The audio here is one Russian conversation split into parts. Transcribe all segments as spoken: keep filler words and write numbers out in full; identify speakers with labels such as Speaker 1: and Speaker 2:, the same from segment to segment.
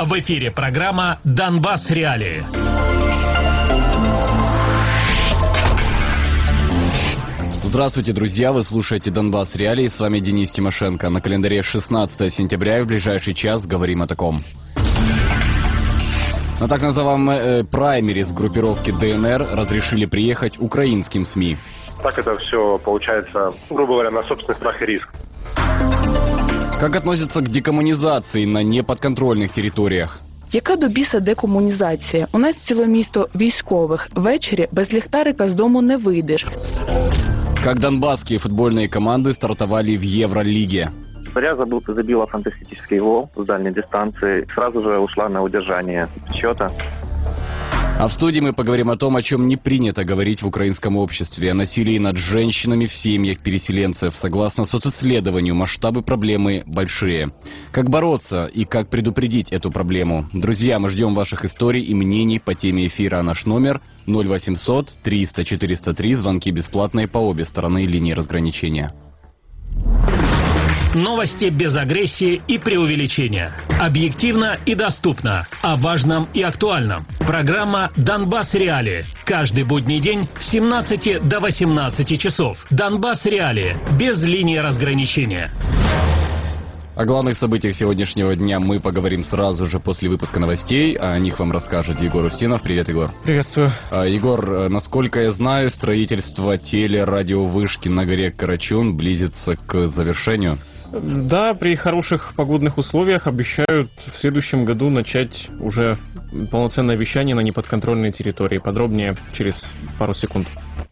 Speaker 1: В эфире программа «Донбасс. Реалии».
Speaker 2: Здравствуйте, друзья! Вы слушаете «Донбасс. Реалии». С вами Денис Тимошенко. На календаре шестнадцатое сентября, и в ближайший час говорим о таком. На так называемом э, праймериз группировки ДНР разрешили приехать украинским СМИ.
Speaker 3: Так это все получается, грубо говоря, на собственный страх и риск.
Speaker 2: Как относятся к декоммунизации на неподконтрольных территориях?
Speaker 4: Яка до біса декомунізація? У нас ціле місто військових. Ввечері без ліхтарика з дому не вийдеш.
Speaker 2: Как донбасские футбольные команды стартовали в Евролиге?
Speaker 5: Ряза был забила фантастический гол с дальней дистанции. Сразу же ушла на удержание счета.
Speaker 2: А в студии мы поговорим о том, о чем не принято говорить в украинском обществе. О насилии над женщинами в семьях переселенцев. Согласно социсследованию, масштабы проблемы большие. Как бороться и как предупредить эту проблему? Друзья, мы ждем ваших историй и мнений по теме эфира. Наш номер ноль восемьсот триста четыреста три. Звонки бесплатные по обе стороны линии разграничения.
Speaker 1: Новости без агрессии и преувеличения. Объективно и доступно. О важном и актуальном. Программа «Донбасс. Реалии». Каждый будний день с семнадцати до восемнадцати часов. «Донбасс. Реалии». Без линии разграничения.
Speaker 2: О главных событиях сегодняшнего дня мы поговорим сразу же после выпуска новостей. О них вам расскажет Егор Устинов. Привет, Егор.
Speaker 6: Приветствую.
Speaker 2: Егор, насколько я знаю, строительство телерадиовышки на горе Карачун близится к завершению.
Speaker 6: Да, при хороших погодных условиях обещают в следующем году начать уже полноценное вещание на неподконтрольной территории. Подробнее через пару секунд.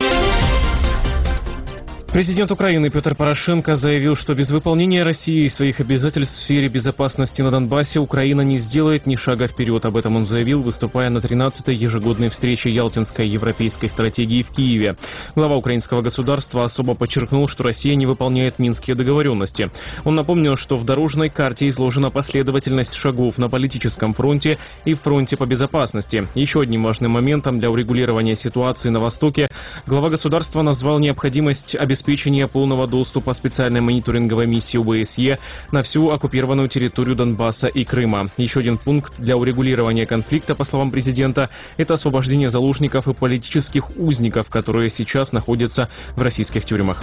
Speaker 6: Президент Украины Петр Порошенко заявил, что без выполнения Россией своих обязательств в сфере безопасности на Донбассе Украина не сделает ни шага вперед. Об этом он заявил, выступая на тринадцатой ежегодной встрече Ялтинской европейской стратегии в Киеве. Глава украинского государства особо подчеркнул, что Россия не выполняет минские договоренности. Он напомнил, что в дорожной карте изложена последовательность шагов на политическом фронте и фронте по безопасности. Еще одним важным моментом для урегулирования ситуации на Востоке глава государства назвал необходимость обеспечения обеспечения полного доступа специальной мониторинговой миссии ОБСЕ на всю оккупированную территорию Донбасса и Крыма. Еще один пункт для урегулирования конфликта, по словам президента, это освобождение заложников и политических узников, которые сейчас находятся в российских тюрьмах.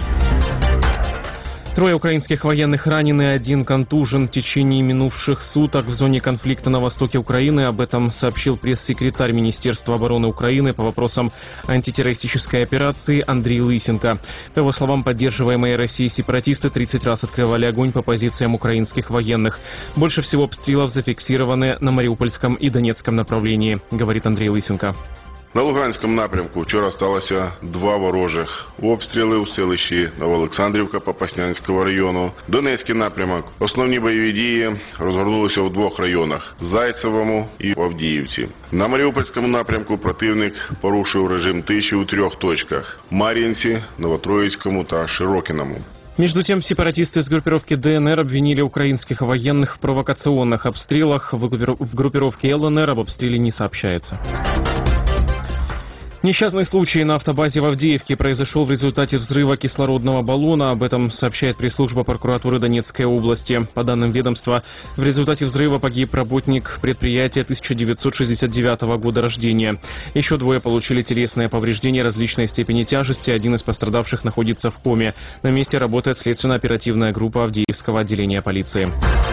Speaker 6: Трое украинских военных ранены, один контужен в течение минувших суток в зоне конфликта на востоке Украины. Об этом сообщил пресс-секретарь Министерства обороны Украины по вопросам антитеррористической операции Андрей Лысенко. По его словам, поддерживаемые Россией сепаратисты тридцать раз открывали огонь по позициям украинских военных. Больше всего обстрелов зафиксированы на Мариупольском и Донецком направлении, говорит Андрей Лысенко.
Speaker 7: На Луганському напрямку вчора сталося два ворожих обстріли у селищі Новоолександрівка Попаснянського району. Донецький напрямок. Основні бойові дії розгорнулися в двох районах – Зайцевому і Авдіївці. На Маріупольському напрямку противник порушив режим тиші у трьох точках – Мар'їнці, Новотроїцькому та Широкіному.
Speaker 6: Между тем, сепаратисты из группировки ДНР обвинили украинских военных в провокационных обстрелах. В группировке ЛНР об обстреле не сообщается. Несчастный случай на автобазе в Авдеевке произошел в результате взрыва кислородного баллона. Об этом сообщает пресс-служба прокуратуры Донецкой области. По данным ведомства, в результате взрыва погиб работник предприятия тысяча девятьсот шестьдесят девятого года рождения. Еще двое получили телесные повреждения различной степени тяжести. Один из пострадавших находится в коме. На месте работает следственно-оперативная группа Авдеевского отделения полиции.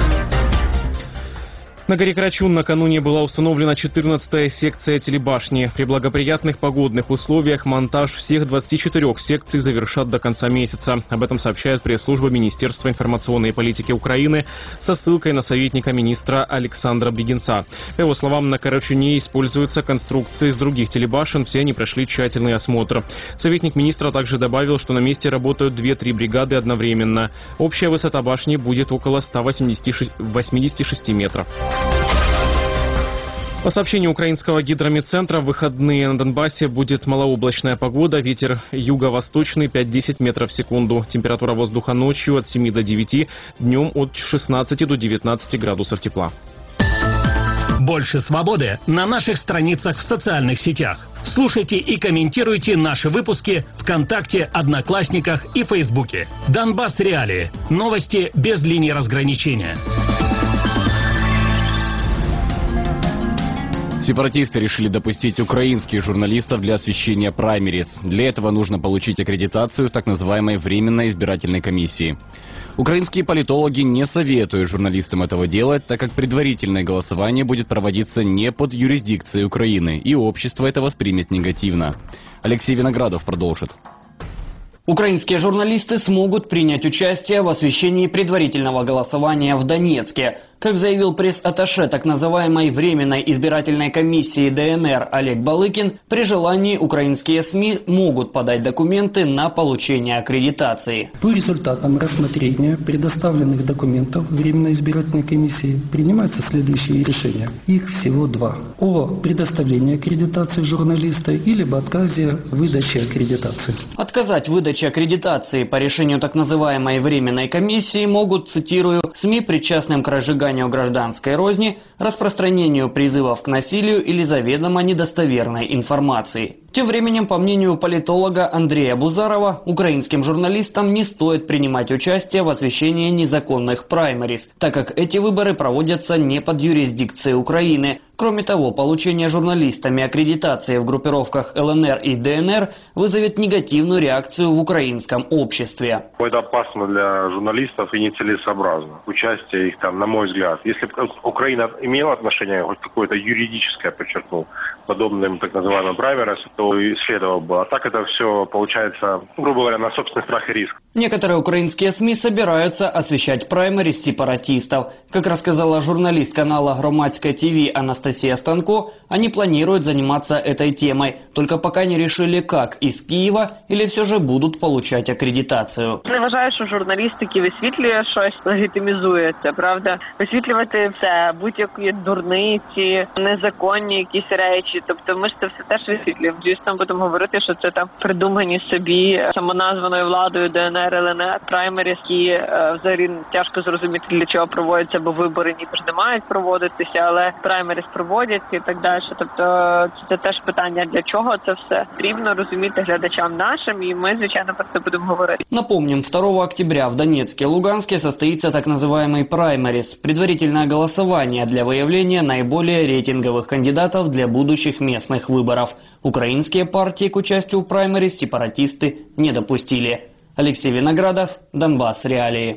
Speaker 6: На горе Карачун накануне была установлена четырнадцатая секция телебашни. При благоприятных погодных условиях монтаж всех двадцати четырёх секций завершат до конца месяца. Об этом сообщает пресс-служба Министерства информационной политики Украины со ссылкой на советника министра Александра Бригинца. По его словам, на Карачуне используются конструкции из других телебашен, все они прошли тщательный осмотр. Советник министра также добавил, что на месте работают две-три бригады одновременно. Общая высота башни будет около ста восьмидесяти шести метров. По сообщению украинского гидрометцентра, в выходные на Донбассе будет малооблачная погода, ветер юго-восточный пять-десять метров в секунду. Температура воздуха ночью от семи до девяти, днем от шестнадцати до девятнадцати градусов тепла.
Speaker 1: Больше свободы на наших страницах в социальных сетях. Слушайте и комментируйте наши выпуски ВКонтакте, Одноклассниках и Фейсбуке. Донбасс. Реалии. Новости без линии разграничения.
Speaker 2: Сепаратисты решили допустить украинских журналистов для освещения праймериз. Для этого нужно получить аккредитацию так называемой Временной избирательной комиссии. Украинские политологи не советуют журналистам этого делать, так как предварительное голосование будет проводиться не под юрисдикцией Украины, и общество это воспримет негативно. Алексей Виноградов продолжит.
Speaker 8: Украинские журналисты смогут принять участие в освещении предварительного голосования в Донецке. Как заявил пресс-атташе так называемой Временной избирательной комиссии ДНР Олег Балыкин, при желании украинские СМИ могут подать документы на получение аккредитации.
Speaker 9: По результатам рассмотрения предоставленных документов Временной избирательной комиссии принимаются следующие решения. Их всего два. О предоставлении аккредитации журналиста или об отказе выдачи аккредитации.
Speaker 8: Отказать в выдаче аккредитации по решению так называемой Временной комиссии могут, цитирую, СМИ, причастным к разжиганию гражданской розни, распространению призывов к насилию или заведомо недостоверной информации. Тем временем, по мнению политолога Андрея Бузарова, украинским журналистам не стоит принимать участие в освещении незаконных праймериз, так как эти выборы проводятся не под юрисдикцией Украины. Кроме того, получение журналистами аккредитации в группировках ЛНР и ДНР вызовет негативную реакцию в украинском обществе.
Speaker 3: Это опасно для журналистов и нецелесообразно. Участие их там, на мой взгляд. Если бы Украина имела отношение, хоть какое-то юридическое, подчеркнул, подобным так называемым праймерис, то и следовало бы. А так это все получается, грубо говоря, на собственный страх и риск.
Speaker 8: Некоторые украинские СМИ собираются освещать праймериз сепаратистов. Как рассказала журналист канала «Громадское ТВ» Анастасия Станко, они планируют заниматься этой темой, только пока не решили, как, из Киева или все же будут получать аккредитацію.
Speaker 10: Не вважаю, що журналіст, який висвітлює щось, легітимізує це, правда? Висвітлювати все, будь-які дурниці, незаконні якісь речі, тобто ми ж це все теж висвітлюємо. Звісно, будемо говорити, що це там придумані собі самоназваною владою ДНР, ЛНР, праймеріс, які взагалі тяжко зрозуміти, для чого проводяться, бо вибори ніби ж не мають проводитися, але праймеріс проводять і так далі. Тобто це теж питання, для чого це все. Потрібно розуміти глядачам нашим, и мы, звичайно, про это будем говорить.
Speaker 8: Напомним, второго октября в Донецке и Луганске состоится так называемый праймерис – предварительное голосование для выявления наиболее рейтинговых кандидатов для будущих местных выборов. Украинские партии к участию в праймерис сепаратисты не допустили. Алексей Виноградов, Донбасс Реалии.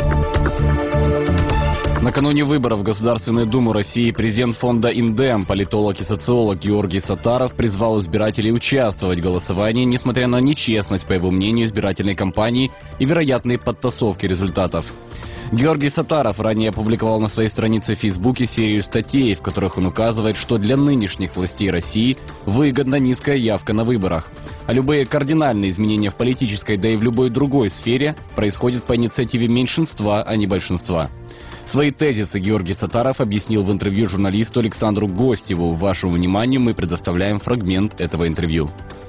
Speaker 2: Накануне выборов в Государственную Думу России президент фонда «Индем», политолог и социолог Георгий Саттаров призвал избирателей участвовать в голосовании, несмотря на нечестность, по его мнению, избирательной кампании и вероятные подтасовки результатов. Георгий Саттаров ранее опубликовал на своей странице в Фейсбуке серию статей, в которых он указывает, что для нынешних властей России выгодна низкая явка на выборах. А любые кардинальные изменения в политической, да и в любой другой сфере происходят по инициативе меньшинства, а не большинства. Свои тезисы Георгий Саттаров объяснил в интервью журналисту Александру Гостеву. Вашему вниманию мы предоставляем фрагмент этого интервью.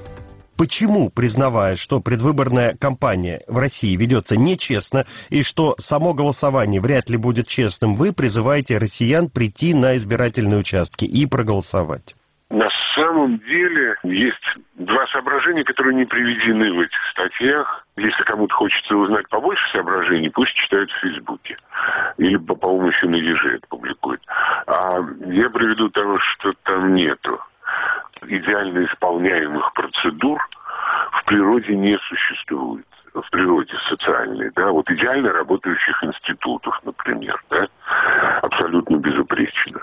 Speaker 11: Почему, признавая, что предвыборная кампания в России ведется нечестно и что само голосование вряд ли будет честным, вы призываете россиян прийти на избирательные участки и проголосовать?
Speaker 12: На самом деле есть два соображения, которые не приведены в этих статьях. Если кому-то хочется узнать побольше соображений, пусть читают в Фейсбуке. Или, по-моему, еще на Еже это публикуют. А я приведу того, что там нету. Идеально исполняемых процедур в природе не существует. В природе социальной, да, вот идеально работающих институтов, например, да, абсолютно безупречно.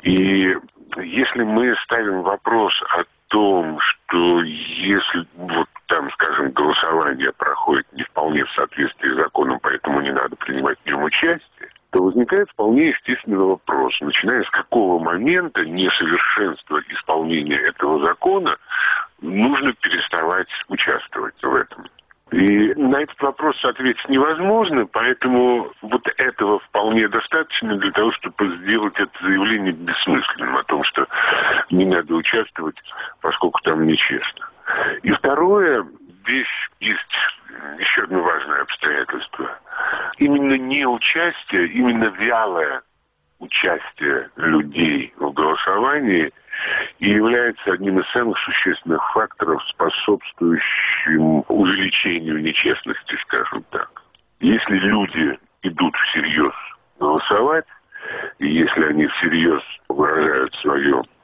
Speaker 12: И если мы ставим вопрос о том, что если вот там, скажем, голосование проходит не вполне в соответствии с законом, поэтому не надо принимать в нем участие, то возникает вполне естественный вопрос, начиная с какого момента несовершенства исполнения этого закона нужно переставать участвовать в этом. И на этот вопрос ответить невозможно, поэтому вот этого вполне достаточно для того, чтобы сделать это заявление бессмысленным о том, что не надо участвовать, поскольку там нечестно. И второе, здесь есть еще одно важное обстоятельство. Именно неучастие, именно вялое участие людей в голосовании и является одним из самых существенных факторов, способствующим увеличению нечестности, скажем так. Если люди идут всерьез голосовать, и если они всерьез выражают свое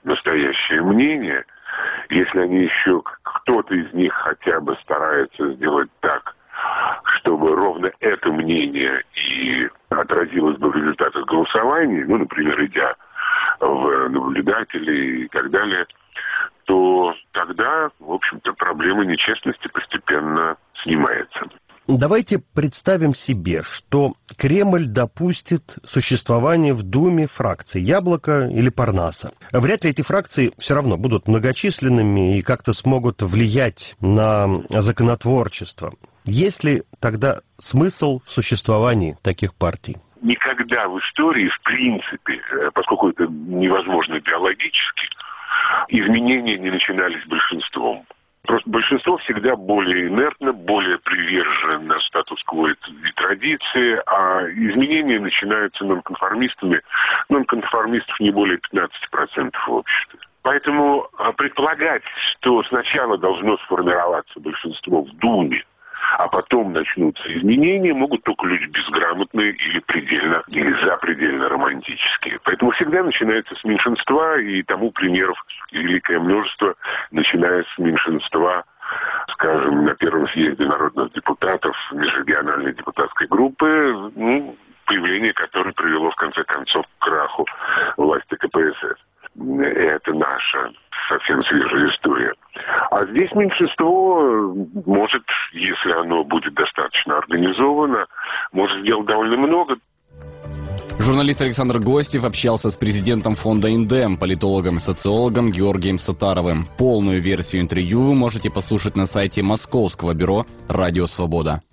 Speaker 12: настоящее мнение, если они еще, кто-то из них хотя бы старается сделать так, чтобы ровно это мнение и отразилось бы в результатах голосования, ну, например, идя в наблюдатели и так далее, то тогда, в общем-то, проблема нечестности постепенно снимается.
Speaker 11: Давайте представим себе, что Кремль допустит существование в Думе фракций «Яблоко» или «Парнаса». Вряд ли эти фракции все равно будут многочисленными и как-то смогут влиять на законотворчество. Есть ли тогда смысл в существовании таких партий?
Speaker 12: Никогда в истории, в принципе, поскольку это невозможно биологически, изменения не начинались большинством. Просто большинство всегда более инертно, более привержено статус-кво и традиции, а изменения начинаются нонконформистами. Нонконформистов не более пятнадцать процентов в обществе. Поэтому предполагать, что сначала должно сформироваться большинство в Думе, а потом начнутся изменения, могут только люди безграмотные или предельно, или запредельно романтические. Поэтому всегда начинается с меньшинства, и тому примеров великое множество, начиная с меньшинства, скажем, на первом съезде народных депутатов межрегиональной депутатской группы, ну, появление которой привело в конце концов к краху власти ка пэ эс эс. Это наша совсем свежая история. А здесь меньшинство может, если оно будет достаточно организовано, может сделать довольно много.
Speaker 2: Журналист Александр Гостев общался с президентом фонда «Индем», политологом и социологом Георгием Сатаровым. Полную версию интервью вы можете послушать на сайте московского бюро «Радио Свобода».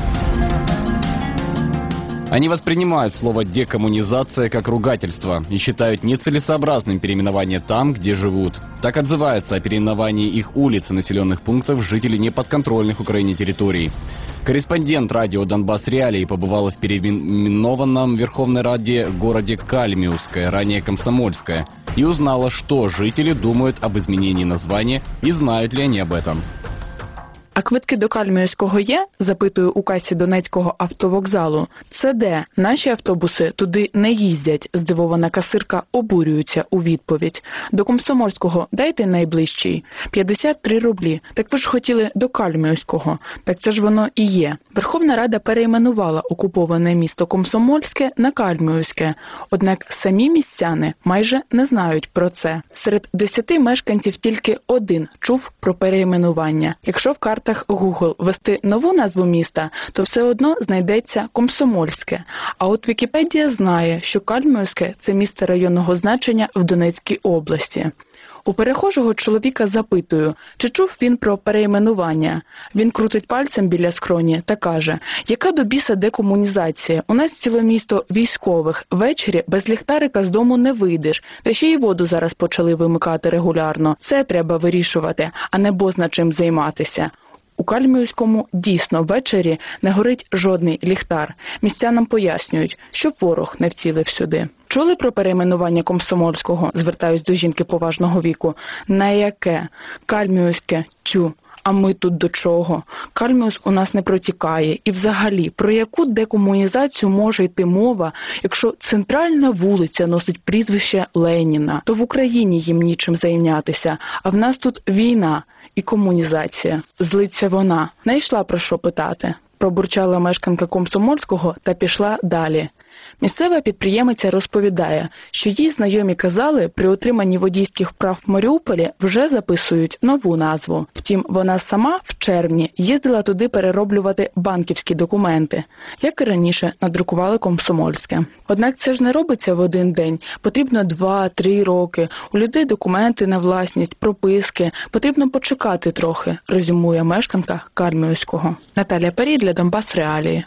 Speaker 2: Они воспринимают слово «декоммунизация» как ругательство и считают нецелесообразным переименование там, где живут. Так отзываются о переименовании их улиц и населенных пунктов жители неподконтрольных Украине территорий. Корреспондент радио «Донбасс Реалии» побывала в переименованном в Верховной Раде городе Кальмиуское, ранее Комсомольское, и узнала, что жители думают об изменении названия и знают ли они об этом.
Speaker 4: А квитки до Кальміївського є? Запитую у касі Донецького автовокзалу. Це де? Наші автобуси туди не їздять. Здивована касирка обурюється у відповідь. До Комсомольського дайте найближчий. п'ятдесят три рублі. Так ви ж хотіли до Кальміївського. Так це ж воно і є. Верховна Рада перейменувала окуповане місто Комсомольське на Кальміївське. Однак самі містяни майже не знають про це. Серед десяти мешканців тільки один чув про перейменування. Якщо в картах Google ввести нову назву міста, то все одно знайдеться Комсомольське. А от Вікіпедія знає, що Кальміївське – це місце районного значення в Донецькій області. У перехожого чоловіка запитую, чи чув він про перейменування. Він крутить пальцем біля скроні та каже, яка до біса декомунізація? У нас ціле місто військових. Ввечері без ліхтарика з дому не вийдеш. Та ще й воду зараз почали вимикати регулярно. Це треба вирішувати, а не бозна чим займатися. У Кальміївському дійсно ввечері не горить жодний ліхтар. Містянам пояснюють, щоб ворог не вцілив сюди. Чули про перейменування Комсомольського? Звертаюсь до жінки поважного віку. На яке? Кальміївське, тю. А ми тут до чого? Кальміус у нас не протікає. І взагалі, про яку декомунізацію може йти мова, якщо центральна вулиця носить прізвище Леніна? То в Україні їм нічим зайнятися, а в нас тут війна і комунізація. Злиться вона. Не йшла про що питати. Пробурчала мешканка Комсомольського та пішла далі. Місцева підприємиця розповідає, що їй знайомі казали, при отриманні водійських прав в Маріуполі вже записують нову назву. Втім, вона сама в червні їздила туди перероблювати банківські документи, як і раніше надрукували Комсомольське. Однак це ж не робиться в один день. Потрібно два-три роки. У людей документи на власність, прописки. Потрібно почекати трохи, резюмує мешканка Кальміївського. Наталія Парій для Донбасс Реалії.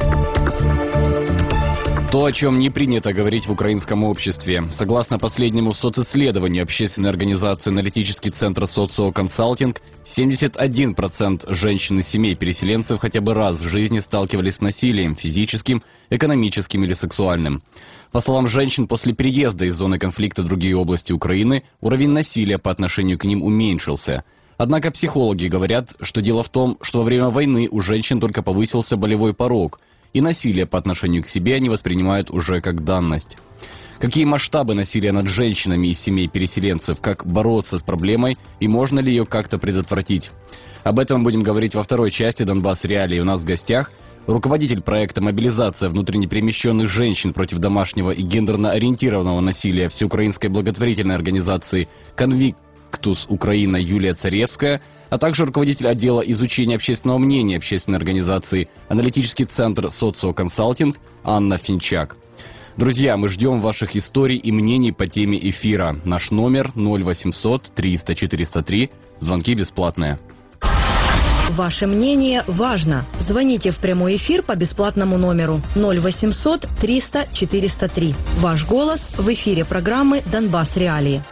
Speaker 2: То, о чем не принято говорить в украинском обществе. Согласно последнему социсследованию общественной организации «Аналитический центр Социоконсалтинг», семьдесят один процент женщин и семей переселенцев хотя бы раз в жизни сталкивались с насилием, физическим, экономическим или сексуальным. По словам женщин, после переезда из зоны конфликта в другие области Украины уровень насилия по отношению к ним уменьшился. Однако психологи говорят, что дело в том, что во время войны у женщин только повысился болевой порог, и насилие по отношению к себе они воспринимают уже как данность. Какие масштабы насилия над женщинами из семей переселенцев, как бороться с проблемой и можно ли ее как-то предотвратить? Об этом мы будем говорить во второй части «Донбасс Реалии». У нас в гостях руководитель проекта «Мобилизация внутренне перемещенных женщин против домашнего и гендерно-ориентированного насилия» Всеукраинской благотворительной организации «Конвиктус Украина» Юлия Царевская, а также руководитель отдела изучения общественного мнения общественной организации «Аналитический центр Социоконсалтинг» Анна Финчак. Друзья, мы ждем ваших историй и мнений по теме эфира. Наш номер ноль восемьсот триста четыреста три. Звонки бесплатные.
Speaker 13: Ваше мнение важно. Звоните в прямой эфир по бесплатному номеру ноль восемьсот триста четыреста три. Ваш голос в эфире программы «Донбасс Реалии».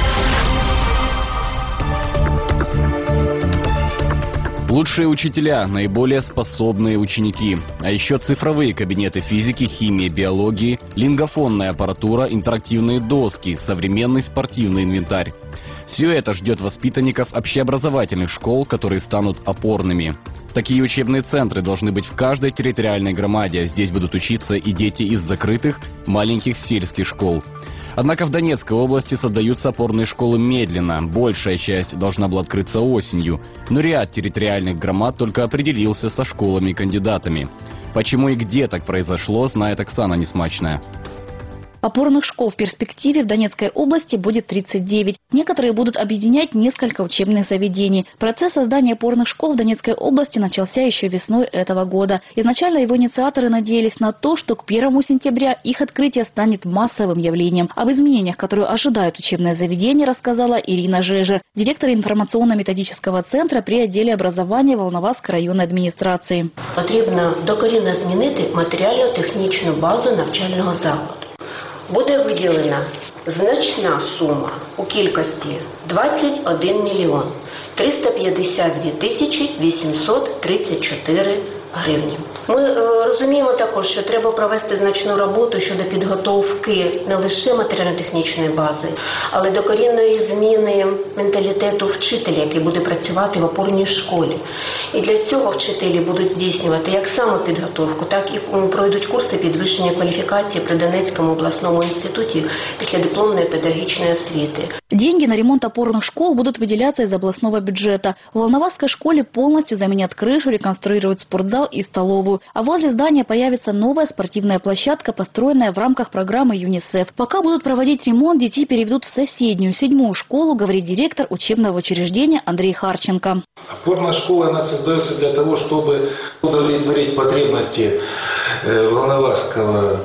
Speaker 2: Лучшие учителя, наиболее способные ученики. А еще цифровые кабинеты физики, химии, биологии, лингофонная аппаратура, интерактивные доски, современный спортивный инвентарь. Все это ждет воспитанников общеобразовательных школ, которые станут опорными. Такие учебные центры должны быть в каждой территориальной громаде. Здесь будут учиться и дети из закрытых маленьких сельских школ. Однако в Донецкой области создаются опорные школы медленно. Большая часть должна была открыться осенью. Но ряд территориальных громад только определился со школами и кандидатами. Почему и где так произошло, знает Оксана Несмачная.
Speaker 14: Опорных школ в перспективе в Донецкой области будет тридцать девять. Некоторые будут объединять несколько учебных заведений. Процесс создания опорных школ в Донецкой области начался еще весной этого года. Изначально его инициаторы надеялись на то, что к первому сентября их открытие станет массовым явлением. Об изменениях, которые ожидают учебное заведение, рассказала Ирина Жежер, директор информационно-методического центра при отделе образования Волноваської районної адміністрації.
Speaker 15: Потрібно докорінно змінити матеріально-технічну базу навчального закладу. Буде виділена значна сума у кількості двадцять один мільйон триста п'ятдесят дві тисячі вісімсот тридцять чотири гривні. Ми е, розуміємо також, що треба провести значну роботу щодо підготовки не лише матеріально-технічної бази, але докорінної зміни менталітету вчителя, який буде працювати в опорній школі. І для цього вчителі будуть здійснювати як самопідготовку, так і пройдуть курси підвищення кваліфікації при Донецькому обласному інституті післядипломної педагогічної освіти.
Speaker 14: Деньги на ремонт опорных школ будут выделяться из областного бюджета. В Волноваськой школе полностью заменят крышу, реконструируют спортзал и столовую. А возле здания появится новая спортивная площадка, построенная в рамках программы ЮНИСЕФ. Пока будут проводить ремонт, детей переведут в соседнюю, седьмую школу, говорит директор учебного учреждения Андрей Харченко.
Speaker 16: Опорная школа, она создается для того, чтобы удовлетворить потребности Волноваського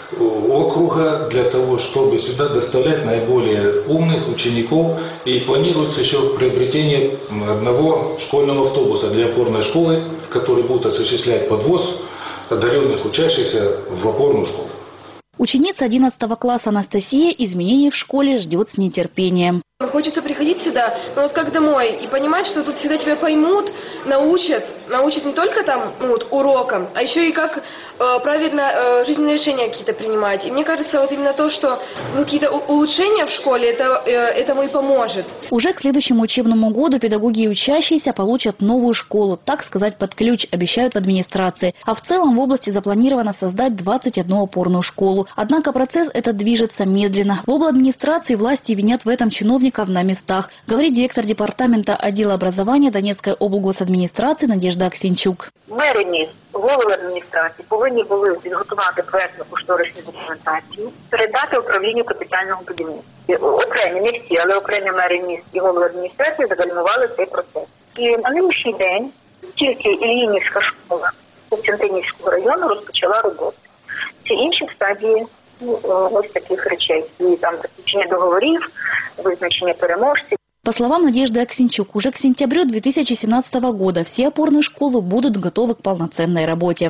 Speaker 16: округа, для того, чтобы сюда доставлять наиболее умных учеников. И планируется еще приобретение одного школьного автобуса для опорной школы, который будет осуществлять подвоз одаренных учащихся в опорную школу.
Speaker 14: Ученица одиннадцатого класса Анастасия изменений в школе ждет с нетерпением.
Speaker 17: Хочется приходить сюда, ну вот как домой, и понимать, что тут всегда тебя поймут, научат, научат не только там ну, вот, урокам, а еще и как э, правильно э, жизненные решения какие-то принимать. И мне кажется, вот именно то, что какие-то улучшения в школе, это, э, этому и поможет.
Speaker 14: Уже к следующему учебному году педагоги и учащиеся получат новую школу, так сказать, под ключ, обещают в администрации. А в целом в области запланировано создать двадцать одну опорную школу. Однако процесс этот движется медленно. В обладминистрации власти винят в этом чиновников на местах, говорит директор департамента отдела образования Донецької облгосадміністрації Надежда Аксенчук.
Speaker 18: Мери міст, голови адміністрації повинні були підготувати проєктно-кошторисну документацію, передати управлінню капітального будівництва. Окремі, не всі, але окремі мери міст і голови адміністрації загальмували цей процес. І на нинішній день тільки Ільїнівська школа Костянтинівського району розпочала роботу. Всі інші стадії ну, ось таких речей. І там заключення договорів, визначення переможців.
Speaker 14: По словам Надежды Аксенчук, уже к сентябрю две тысячи семнадцатого года все опорные школы будут готовы к полноценной работе.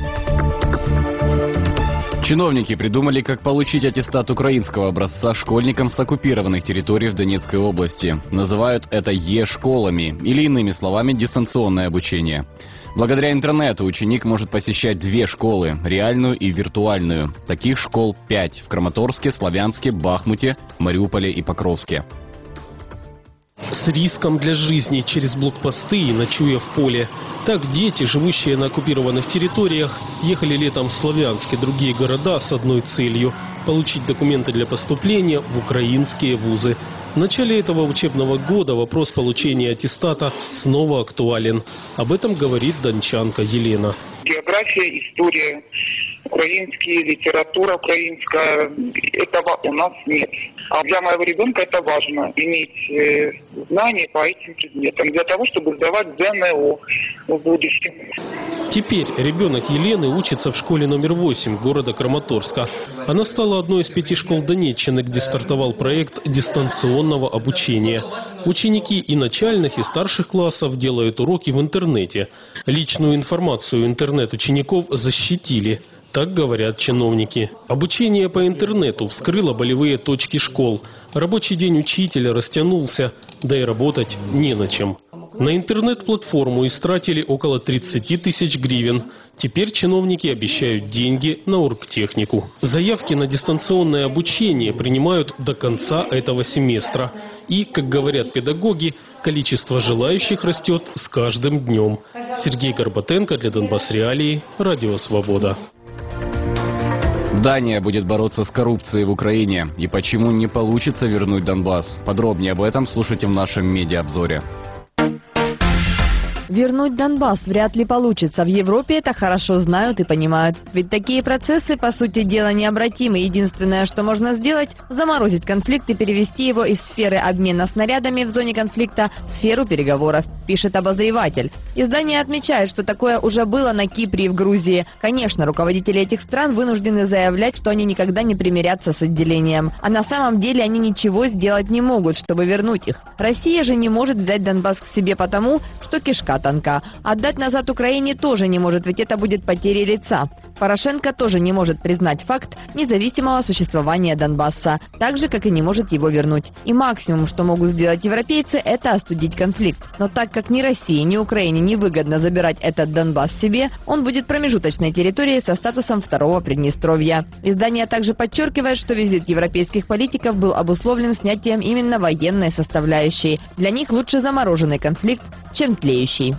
Speaker 2: Чиновники придумали, как получить аттестат украинского образца школьникам с оккупированных территорий в Донецкой области. Называют это Е-школами, или иными словами дистанционное обучение. Благодаря интернету ученик может посещать две школы – реальную и виртуальную. Таких школ пять – в Краматорске, Славянске, Бахмуте, Мариуполе и Покровске.
Speaker 19: С риском для жизни через блокпосты и ночуя в поле. Так дети, живущие на оккупированных территориях, ехали летом в Славянск и другие города с одной целью – получить документы для поступления в украинские вузы. В начале этого учебного года вопрос получения аттестата снова актуален. Об этом говорит дончанка Елена.
Speaker 20: География, история, украинский, литература украинская, этого у нас нет. А для моего ребенка это важно, иметь э, знания по этим предметам, для того, чтобы сдавать ЗНО в будущем.
Speaker 19: Теперь ребенок Елены учится в школе номер восемь города Краматорска. Она стала одной из пяти школ Донеччины, где стартовал проект дистанционного обучения. Ученики и начальных, и старших классов делают уроки в интернете. Личную информацию интернет-учеников защитили. Так говорят чиновники. Обучение по интернету вскрыло болевые точки школ. Рабочий день учителя растянулся, да и работать не на чем. На интернет-платформу истратили около тридцати тысяч гривен. Теперь чиновники обещают деньги на оргтехнику. Заявки на дистанционное обучение принимают до конца этого семестра. И, как говорят педагоги, количество желающих растет с каждым днем. Сергей Горбатенко для Донбасс Реалии, Радио Свобода.
Speaker 2: Дания будет бороться с коррупцией в Украине. И почему не получится вернуть Донбасс? Подробнее об этом слушайте в нашем медиаобзоре.
Speaker 21: Вернуть Донбасс вряд ли получится. В Европе это хорошо знают и понимают. Ведь такие процессы, по сути дела, необратимы. Единственное, что можно сделать – заморозить конфликт и перевести его из сферы обмена снарядами в зоне конфликта в сферу переговоров, пишет обозреватель. Издание отмечает, что такое уже было на Кипре и в Грузии. Конечно, руководители этих стран вынуждены заявлять, что они никогда не примирятся с отделением. А на самом деле они ничего сделать не могут, чтобы вернуть их. Россия же не может взять Донбасс к себе потому, что кишка тонка. Отдать назад Украине тоже не может, ведь это будет потерей лица. Порошенко тоже не может признать факт независимого существования Донбасса, так же, как и не может его вернуть. И максимум, что могут сделать европейцы, это остудить конфликт. Но так как ни России, ни Украине не выгодно забирать этот Донбасс себе, он будет промежуточной территорией со статусом второго Приднестровья. Издание также подчеркивает, что визит европейских политиков был обусловлен снятием именно военной составляющей. Для них лучше замороженный конфликт, чем тлеющий.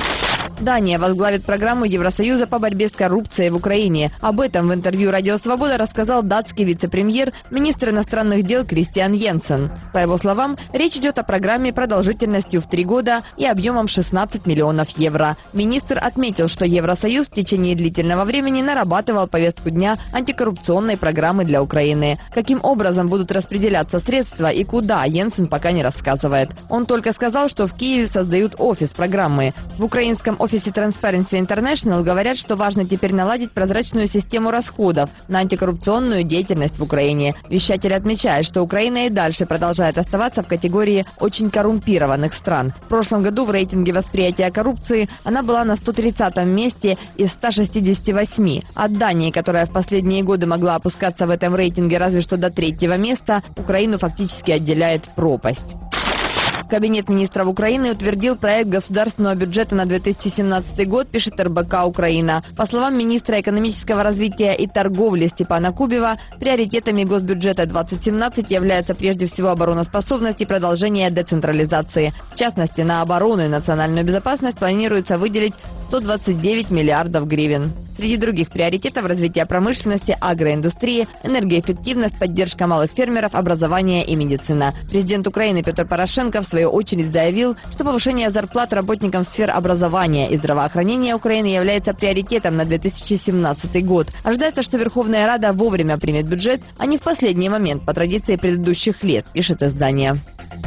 Speaker 21: Дания возглавит программу Евросоюза по борьбе с коррупцией в Украине. Об этом в интервью «Радио Свобода» рассказал датский вице-премьер, министр иностранных дел Кристиан Йенсен. По его словам, речь идет о программе продолжительностью в три года и объемом шестнадцать миллионов евро. Министр отметил, что Евросоюз в течение длительного времени нарабатывал повестку дня антикоррупционной программы для Украины. Каким образом будут распределяться средства и куда, Йенсен пока не рассказывает. Он только сказал, что в Киеве создают офис программы. В украинском В офисе Transparency International говорят, что важно теперь наладить прозрачную систему расходов на антикоррупционную деятельность в Украине. Вещатель отмечает, что Украина и дальше продолжает оставаться в категории очень коррумпированных стран. В прошлом году в рейтинге восприятия коррупции она была на сто тридцатом месте из ста шестидесяти восьми. От Дании, которая в последние годы могла опускаться в этом рейтинге разве что до третьего места, Украину фактически отделяет пропасть. Кабинет министров Украины утвердил проект государственного бюджета на две тысячи семнадцатый год, пишет эр бэ ка Украина. По словам министра экономического развития и торговли Степана Кубева, приоритетами госбюджета двадцать семнадцать является прежде всего обороноспособность и продолжение децентрализации. В частности, на оборону и национальную безопасность планируется выделить сто двадцать девять миллиардов гривен. Среди других приоритетов – развитие промышленности, агроиндустрии, энергоэффективность, поддержка малых фермеров, образование и медицина. Президент Украины Петр Порошенко в свою очередь заявил, что повышение зарплат работникам сфер образования и здравоохранения Украины является приоритетом на две тысячи семнадцатый год. Ожидается, что Верховная Рада вовремя примет бюджет, а не в последний момент по традиции предыдущих лет, пишет издание.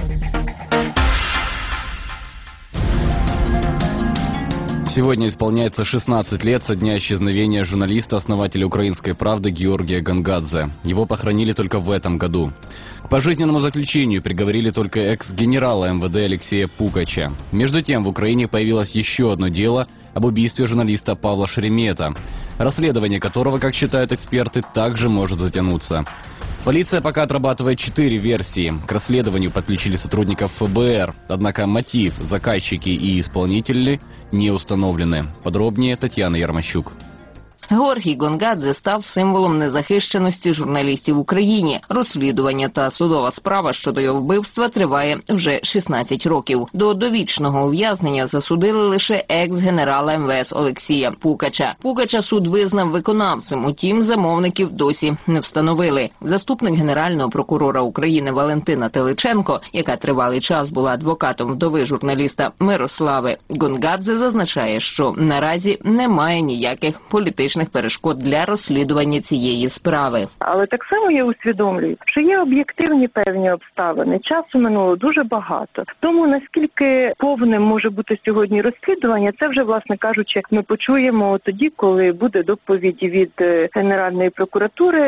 Speaker 2: Сегодня исполняется шестнадцать лет со дня исчезновения журналиста, основателя «Украинской правды» Георгия Гонгадзе. Его похоронили только в этом году. К пожизненному заключению приговорили только экс-генерала эм вэ дэ Алексея Пукача. Между тем, в Украине появилось еще одно дело об убийстве журналиста Павла Шеремета, расследование которого, как считают эксперты, также может затянуться. Полиция пока отрабатывает четыре версии. К расследованию подключили сотрудников эф бэ эр. Однако мотив, заказчики и исполнители не установлены. Подробнее Татьяна Ярмощук.
Speaker 5: Георгій Гонгадзе став символом незахищеності журналістів в Україні. Розслідування та судова справа щодо його вбивства триває вже шістнадцять років. До довічного ув'язнення засудили лише екс-генерала ем ве ес Олексія Пукача. Пукача суд визнав виконавцем, утім замовників досі не встановили. Заступник генерального прокурора України Валентина Теличенко, яка тривалий час була адвокатом вдови журналіста Мирослави Гонгадзе, зазначає, що наразі немає ніяких політичних перешкод для розслідування цієї справи.
Speaker 22: Але так само я усвідомлюю, що є об'єктивні певні обставини. Часу минуло дуже багато. Тому наскільки повним може бути сьогодні розслідування, це вже, власне кажучи, ми почуємо тоді, коли буде доповідь від Генеральної прокуратури,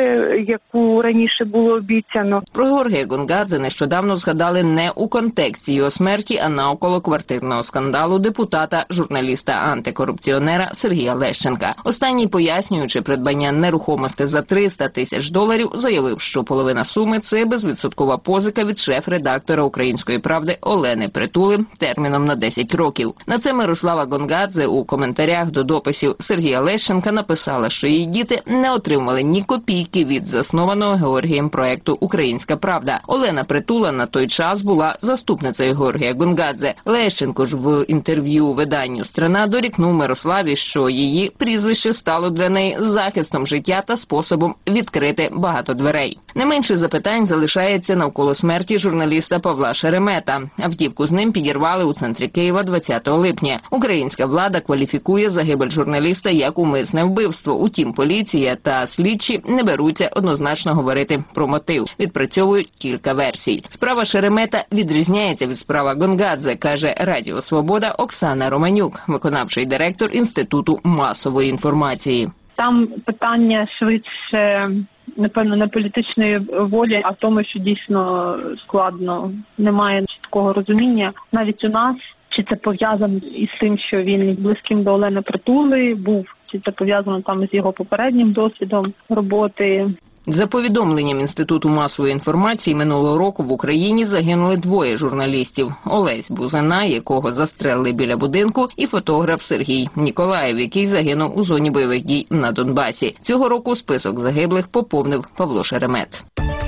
Speaker 22: яку раніше було обіцяно.
Speaker 5: Про Георгія Гонгадзе нещодавно згадали не у контексті його смерті, а навколо квартирного скандалу депутата, журналіста, антикорупціонера Сергія Лещенка. Останній, пояснюючи придбання нерухомості за триста тисяч доларів, заявив, що половина суми – це безвідсоткова позика від шеф-редактора «Української правди» Олени Притули терміном на десять років. На це Мирослава Гонгадзе у коментарях до дописів Сергія Лещенка написала, що її діти не отримали ні копійки від заснованого Георгієм проекту «Українська правда». Олена Притула на той час була заступницею Георгія Гонгадзе. Лещенко ж в інтерв'ю виданню «Страна» дорікнув Мирославі, що її прізвище стало для неї захистом життя та способом відкрити багато дверей. Не менше запитань залишається навколо смерті журналіста Павла Шеремета. Автівку з ним підірвали у центрі Києва двадцятого липня. Українська влада кваліфікує загибель журналіста як умисне вбивство. Утім, поліція та слідчі не беруться однозначно говорити про мотив. Відпрацьовують кілька версій. Справа Шеремета відрізняється від справи Гонгадзе, каже Радіо Свобода Оксана Романюк, виконавчий директор Інституту масової інформації.
Speaker 23: Там питання швидше, напевно, не політичної волі, а в тому, що дійсно складно, немає чіткого розуміння навіть у нас, чи це пов'язано із тим, що він близьким до Олени Притули був, чи це пов'язано там з його попереднім досвідом роботи.
Speaker 5: За повідомленням Інституту масової інформації, минулого року в Україні загинули двоє журналістів. Олесь Бузина, якого застрелили біля будинку, і фотограф Сергій Ніколаєв, який загинув у зоні бойових дій на Донбасі. Цього року список загиблих поповнив Павло Шеремет.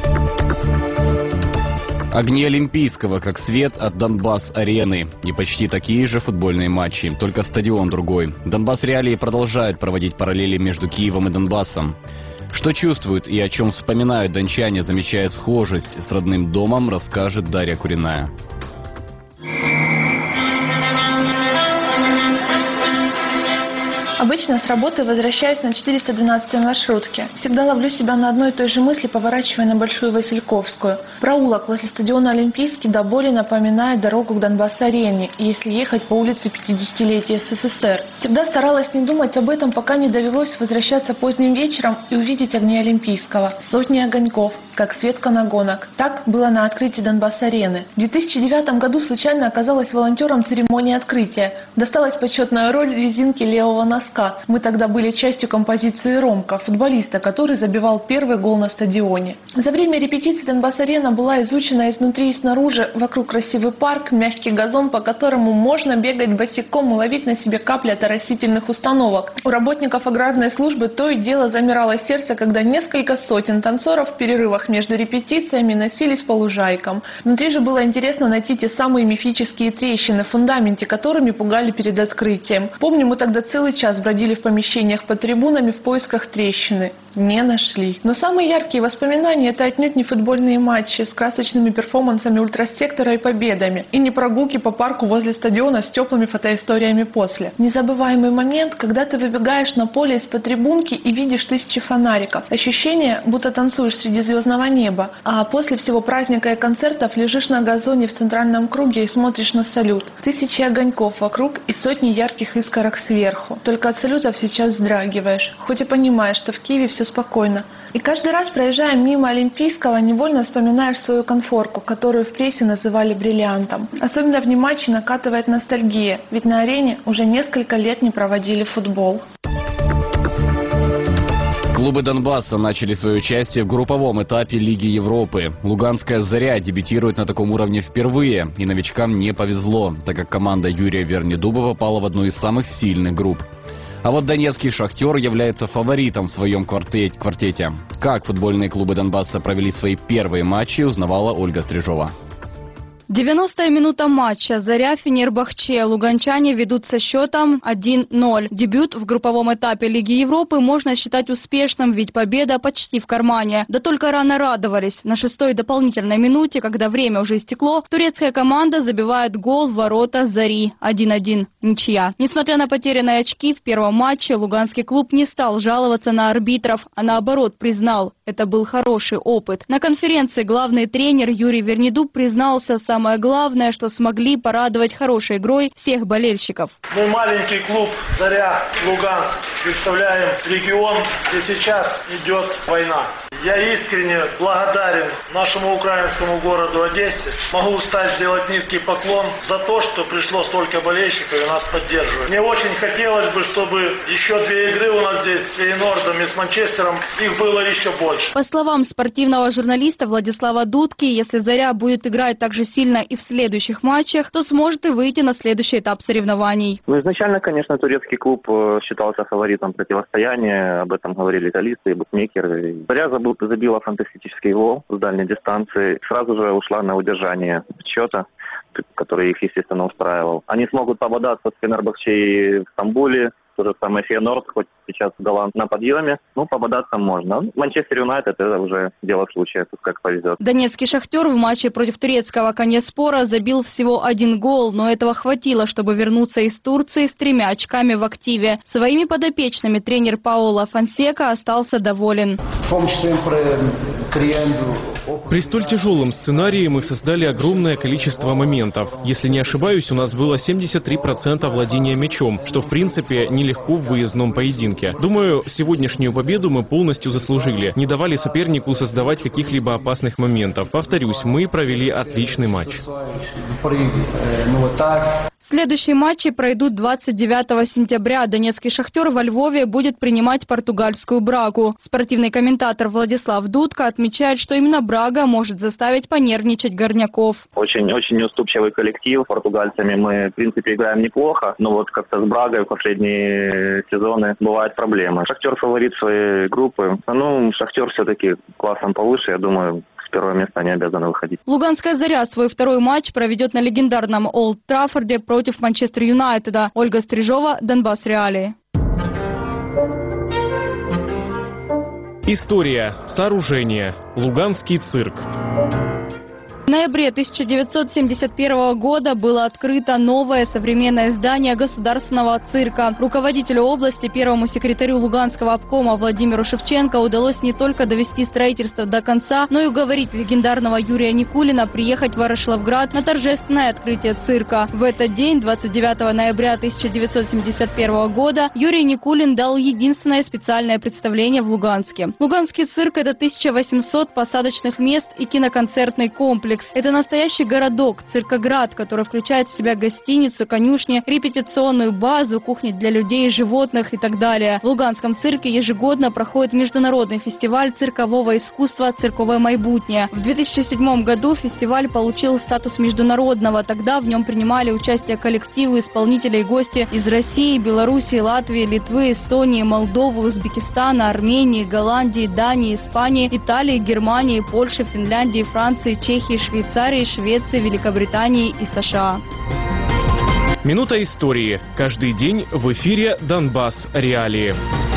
Speaker 2: Огни Олимпийского, как свет от Донбасс-арены. И почти такие же футбольные матчи, только стадион другой. Донбасс Реалии продолжают проводить параллели между Киевом и Донбассом. Что чувствуют и о чем вспоминают дончане, замечая схожесть с родным домом, расскажет Дарья Куриная.
Speaker 24: Обычно с работы возвращаюсь на четыреста двенадцатой маршрутке. Всегда ловлю себя на одной и той же мысли, поворачивая на Большую Васильковскую. Проулок возле стадиона Олимпийский до боли напоминает дорогу к Донбасс-арене, если ехать по улице пятидесятилетия эс эс эс эр. Всегда старалась не думать об этом, пока не довелось возвращаться поздним вечером и увидеть огни Олимпийского. Сотни огоньков, как свет канагонок. Так было на открытии Донбасс-арены. В две тысячи девятом году случайно оказалась волонтером церемонии открытия. Досталась почетная роль резинки левого носка. Мы тогда были частью композиции «Ромка», футболиста, который забивал первый гол на стадионе. За время репетиции Донбасс-арена была изучена изнутри и снаружи. Вокруг красивый парк, мягкий газон, по которому можно бегать босиком и ловить на себе капли от оросительных установок. У работников аграрной службы то и дело замирало сердце, когда несколько сотен танцоров в перерывах между репетициями носились по лужайкам. Внутри же было интересно найти те самые мифические трещины в фундаменте, которыми пугали перед открытием. Помню, мы тогда целый час бродили в помещениях под трибунами в поисках трещины. Не нашли. Но самые яркие воспоминания – это отнюдь не футбольные матчи с красочными перформансами ультрасектора и победами, и не прогулки по парку возле стадиона с теплыми фотоисториями после. Незабываемый момент, когда ты выбегаешь на поле из-под трибунки и видишь тысячи фонариков. Ощущение, будто танцуешь среди звездного неба, а после всего праздника и концертов лежишь на газоне в центральном круге и смотришь на салют. Тысячи огоньков вокруг и сотни ярких искорок сверху. Только от салютов сейчас вздрагиваешь, хоть и понимаешь, что в Киеве все спокойно. И каждый раз, проезжая мимо Олимпийского, невольно вспоминаешь свою конфорку, которую в прессе называли бриллиантом. Особенно в матче накатывает ностальгия, ведь на арене уже несколько лет не проводили футбол.
Speaker 2: Клубы Донбасса начали свое участие в групповом этапе Лиги Европы. Луганская «Заря» дебютирует на таком уровне впервые, и новичкам не повезло, так как команда Юрия Вернедуба попала в одну из самых сильных групп. А вот донецкий «Шахтер» является фаворитом в своем квартете. Как футбольные клубы Донбасса провели свои первые матчи, узнавала Ольга Стрижова.
Speaker 1: девяностая минута матча. Заря Фенербахче. Луганчане ведут со счетом один ноль. Дебют в групповом этапе Лиги Европы можно считать успешным, ведь победа почти в кармане. Да только рано радовались. На шестой дополнительной минуте, когда время уже истекло, турецкая команда забивает гол в ворота Зари. один один. Ничья. Несмотря на потерянные очки в первом матче, луганский клуб не стал жаловаться на арбитров, а наоборот признал, это был хороший опыт. На конференции главный тренер Юрий Вернидуб признался, самое главное, что смогли порадовать хорошей игрой всех болельщиков.
Speaker 6: Мы маленький клуб «Заря», Луганск. Представляем регион, где сейчас идет война. Я искренне благодарен нашему украинскому городу Одессе. Могу встать, сделать низкий поклон за то, что пришло столько болельщиков и нас поддерживают. Мне очень хотелось бы, чтобы еще две игры у нас здесь с Фейнордом и с Манчестером, их было еще больше.
Speaker 1: По словам спортивного журналиста Владислава Дудки, если «Заря» будет играть так же сильно и в следующих матчах, то сможет и выйти на следующий этап соревнований.
Speaker 7: Ну, изначально, конечно, турецкий клуб считался фаворитом противостояния. Об этом говорили итальянцы и букмекеры. «Заря» забила фантастический гол с дальней дистанции. Сразу же ушла на удержание счета, который их, естественно, устраивал. Они смогут пободаться с Фенербахче в Стамбуле. То же самое Фейнорд, хоть сейчас голланд на подъеме, ну, пободаться можно. Манчестер Юнайтед — это уже дело случая, тут как повезет.
Speaker 1: Донецкий «Шахтер» в матче против турецкого Коньяспора забил всего один гол, но этого хватило, чтобы вернуться из Турции с тремя очками в активе. Своими подопечными тренер Паоло Фонсека остался доволен.
Speaker 9: При столь тяжелом сценарии мы создали огромное количество моментов. Если не ошибаюсь, у нас было семьдесят три процента владения мячом, что в принципе нелегко в выездном поединке. Думаю, сегодняшнюю победу мы полностью заслужили. Не давали сопернику создавать каких-либо опасных моментов. Повторюсь, мы провели отличный матч.
Speaker 1: Следующие матчи пройдут двадцать девятого сентября. Донецкий «Шахтер» во Львове будет принимать португальскую «Брагу». Спортивный комментатор Владислав Дудка отмечает, что именно «Брага» может заставить понервничать горняков.
Speaker 7: Очень-очень неуступчивый коллектив. Португальцами мы, в принципе, играем неплохо, но вот как-то с «Брагой» в последние сезоны бывают проблемы. «Шахтер» фаворит своей группы. Ну, «Шахтер» все-таки классом повыше, я думаю. Первое место они обязаны выходить.
Speaker 1: Луганская «Заря» свой второй матч проведет на легендарном Олд Траффорде против Манчестер Юнайтеда. Ольга Стрижова, Донбасс Реалии.
Speaker 9: История. Сооружение. Луганский цирк.
Speaker 1: В ноябре тысяча девятьсот семьдесят первого года было открыто новое современное здание государственного цирка. Руководителю области, первому секретарю Луганского обкома Владимиру Шевченко удалось не только довести строительство до конца, но и уговорить легендарного Юрия Никулина приехать в Ворошиловград на торжественное открытие цирка. В этот день, двадцать девятого ноября тысяча девятьсот семьдесят первого года, Юрий Никулин дал единственное специальное представление в Луганске. Луганский цирк – это тысяча восемьсот посадочных мест и киноконцертный комплекс. Это настоящий городок, циркоград, который включает в себя гостиницу, конюшни, репетиционную базу, кухни для людей и животных и так далее. В Луганском цирке ежегодно проходит международный фестиваль циркового искусства «Цирковое майбутнее». В две тысячи седьмом году фестиваль получил статус международного. Тогда в нем принимали участие коллективы, исполнители и гости из России, Белоруссии, Латвии, Литвы, Эстонии, Молдовы, Узбекистана, Армении, Голландии, Дании, Испании, Италии, Германии, Польши, Финляндии, Франции, Чехии, Швейцарии, Швеции, Великобритании и США.
Speaker 9: Минута истории. Каждый день в эфире «Донбасс Реалии».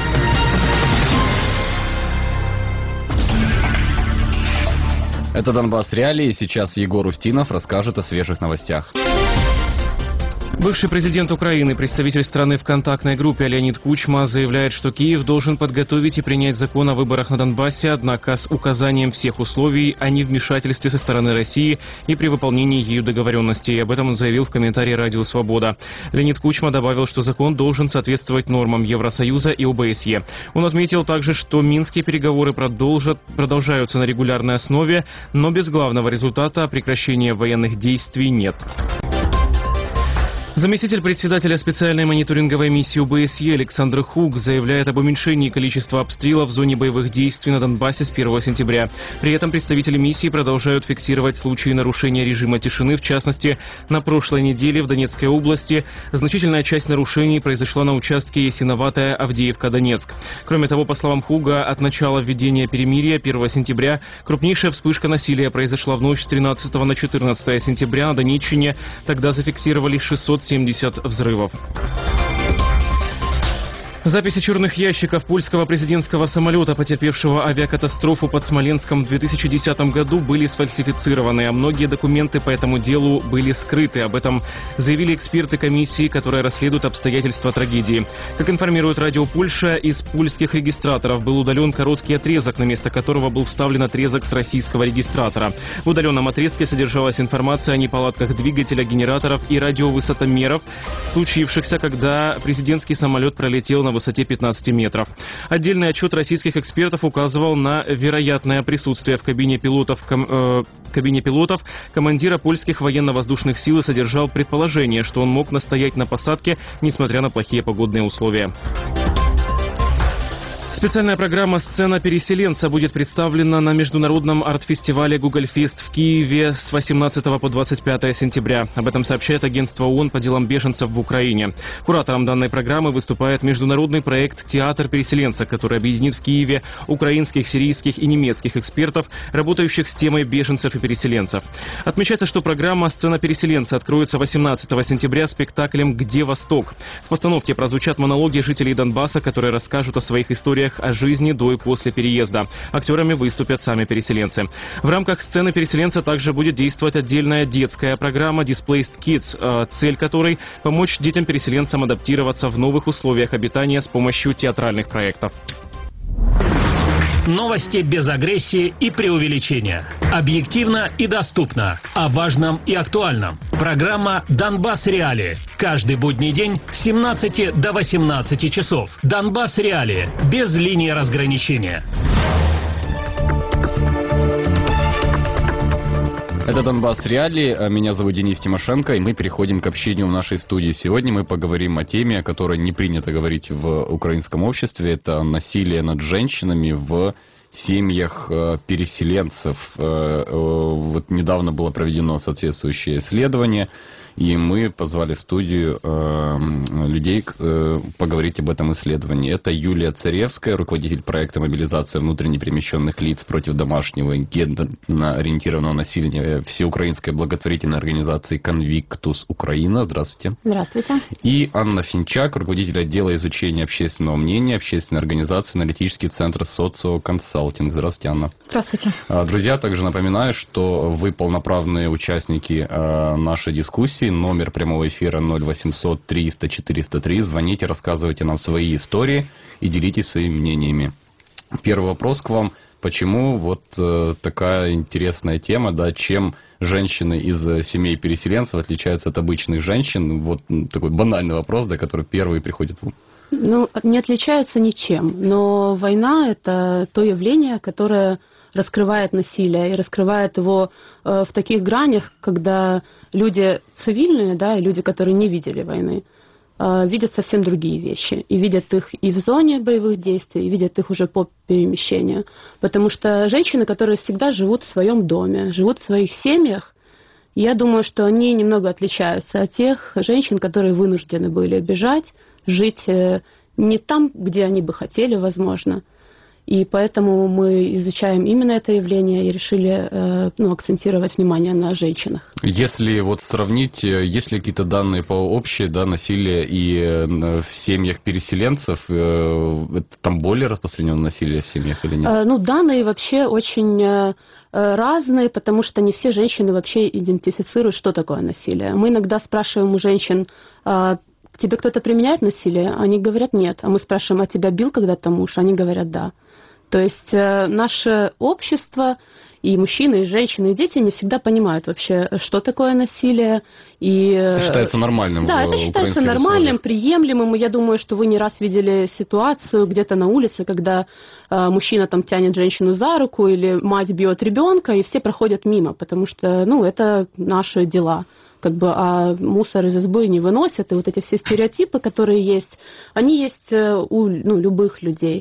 Speaker 2: Это «Донбасс Реалии». Сейчас Егор Устинов расскажет о свежих новостях.
Speaker 9: Бывший президент Украины, представитель страны в контактной группе Леонид Кучма заявляет, что Киев должен подготовить и принять закон о выборах на Донбассе, однако с указанием всех условий о невмешательстве со стороны России и при выполнении ею договоренностей. Об этом он заявил в комментарии «Радио Свобода». Леонид Кучма добавил, что закон должен соответствовать нормам Евросоюза и О Бэ Эс Е. Он отметил также, что минские переговоры продолжат, продолжаются на регулярной основе, но без главного результата прекращения военных действий нет. Заместитель председателя специальной мониторинговой миссии ОБСЕ Александр Хуг заявляет об уменьшении количества обстрелов в зоне боевых действий на Донбассе с первого сентября. При этом представители миссии продолжают фиксировать случаи нарушения режима тишины. В частности, на прошлой неделе в Донецкой области значительная часть нарушений произошла на участке Ясиноватая-Авдеевка-Донецк. Кроме того, по словам Хуга, от начала введения перемирия первого сентября крупнейшая вспышка насилия произошла в ночь с тринадцатого на четырнадцатое сентября на Донеччине. Тогда зафиксировали шестьсот семьдесят взрывов. Записи черных ящиков польского президентского самолета, потерпевшего авиакатастрофу под Смоленском в две тысячи десятом году, были сфальсифицированы, а многие документы по этому делу были скрыты. Об этом заявили эксперты комиссии, которая расследует обстоятельства трагедии. Как информирует Радио Польша, из польских регистраторов был удален короткий отрезок, на место которого был вставлен отрезок с российского регистратора. В удаленном отрезке содержалась информация о неполадках двигателя, генераторов и радиовысотомеров, случившихся, когда президентский самолет пролетел на высоте пятнадцати метров. Отдельный отчет российских экспертов указывал на вероятное присутствие в кабине пилотов, ком, э, кабине пилотов командира польских военно-воздушных сил и содержал предположение, что он мог настоять на посадке, несмотря на плохие погодные условия. Специальная программа «Сцена переселенца» будет представлена на международном арт-фестивале «Гугольфест» в Киеве с восемнадцатого по двадцать пятое сентября. Об этом сообщает агентство ООН по делам беженцев в Украине. Куратором данной программы выступает международный проект «Театр переселенца», который объединит в Киеве украинских, сирийских и немецких экспертов, работающих с темой беженцев и переселенцев. Отмечается, что программа «Сцена переселенца» откроется восемнадцатого сентября спектаклем «Где Восток?». В постановке прозвучат монологи жителей Донбасса, которые расскажут о своих историях о жизни до и после переезда. Актерами выступят сами переселенцы. В рамках «Сцены переселенца» также будет действовать отдельная детская программа Displaced Kids, цель которой – помочь детям-переселенцам адаптироваться в новых условиях обитания с помощью театральных проектов.
Speaker 3: Новости без агрессии и преувеличения. Объективно и доступно. О важном и актуальном. Программа «Донбасс Реалии». Каждый будний день с семнадцати до восемнадцати часов. «Донбасс Реалии». Без линии разграничения.
Speaker 2: Это «Донбасс Реалии». Меня зовут Денис Тимошенко, и мы переходим к общению в нашей студии. Сегодня мы поговорим о теме, о которой не принято говорить в украинском обществе. Это насилие над женщинами в семьях переселенцев. Вот недавно было проведено соответствующее исследование, и мы позвали в студию э, людей э, поговорить об этом исследовании. Это Юлия Царевская, руководитель проекта мобилизации внутренне перемещенных лиц против домашнего и гендерно-ориентированного насилия всеукраинской благотворительной организации «Конвиктус Украина». Здравствуйте.
Speaker 8: Здравствуйте.
Speaker 2: И Анна Финчак, руководитель отдела изучения общественного мнения общественной организации «Аналитический центр социоконсалтинг». Здравствуйте, Анна.
Speaker 8: Здравствуйте.
Speaker 2: Друзья, также напоминаю, что вы полноправные участники э, нашей дискуссии. Номер прямого эфира ноль восемьсот триста четыреста три. Звоните, рассказывайте нам свои истории и делитесь своими мнениями. Первый вопрос к вам. Почему вот э, такая интересная тема, да, чем женщины из семей переселенцев отличаются от обычных женщин? Вот такой банальный вопрос, да, который первый приходит в ум.
Speaker 8: Ну, не отличаются ничем, но война – это то явление, которое раскрывает насилие и раскрывает его э, в таких гранях, когда люди цивильные, да, и люди, которые не видели войны, э, видят совсем другие вещи. И видят их и в зоне боевых действий, и видят их уже по перемещению. Потому что женщины, которые всегда живут в своем доме, живут в своих семьях, я думаю, что они немного отличаются от тех женщин, которые вынуждены были бежать, жить э, не там, где они бы хотели, возможно. И поэтому мы изучаем именно это явление и решили э, ну, акцентировать внимание на женщинах.
Speaker 2: Если вот сравнить, есть ли какие-то данные по общей, да, насилию и в семьях переселенцев, э, там более распространенное насилие в семьях или нет?
Speaker 8: Э, ну, данные вообще очень э, разные, потому что не все женщины вообще идентифицируют, что такое насилие. Мы иногда спрашиваем у женщин, э, тебе кто-то применяет насилие? Они говорят нет. А мы спрашиваем, а тебя бил когда-то муж? Они говорят да. То есть э, наше общество, и мужчины, и женщины, и дети не всегда понимают вообще, что такое насилие. И,
Speaker 2: это считается нормальным.
Speaker 8: Да, это считается нормальным, условиях. Приемлемым. И я думаю, что вы не раз видели ситуацию где-то на улице, когда э, мужчина там тянет женщину за руку, или мать бьет ребенка, и все проходят мимо, потому что, ну, это наши дела, как бы, а мусор из избы не выносят, и вот эти все стереотипы, которые есть, они есть у ну, любых людей.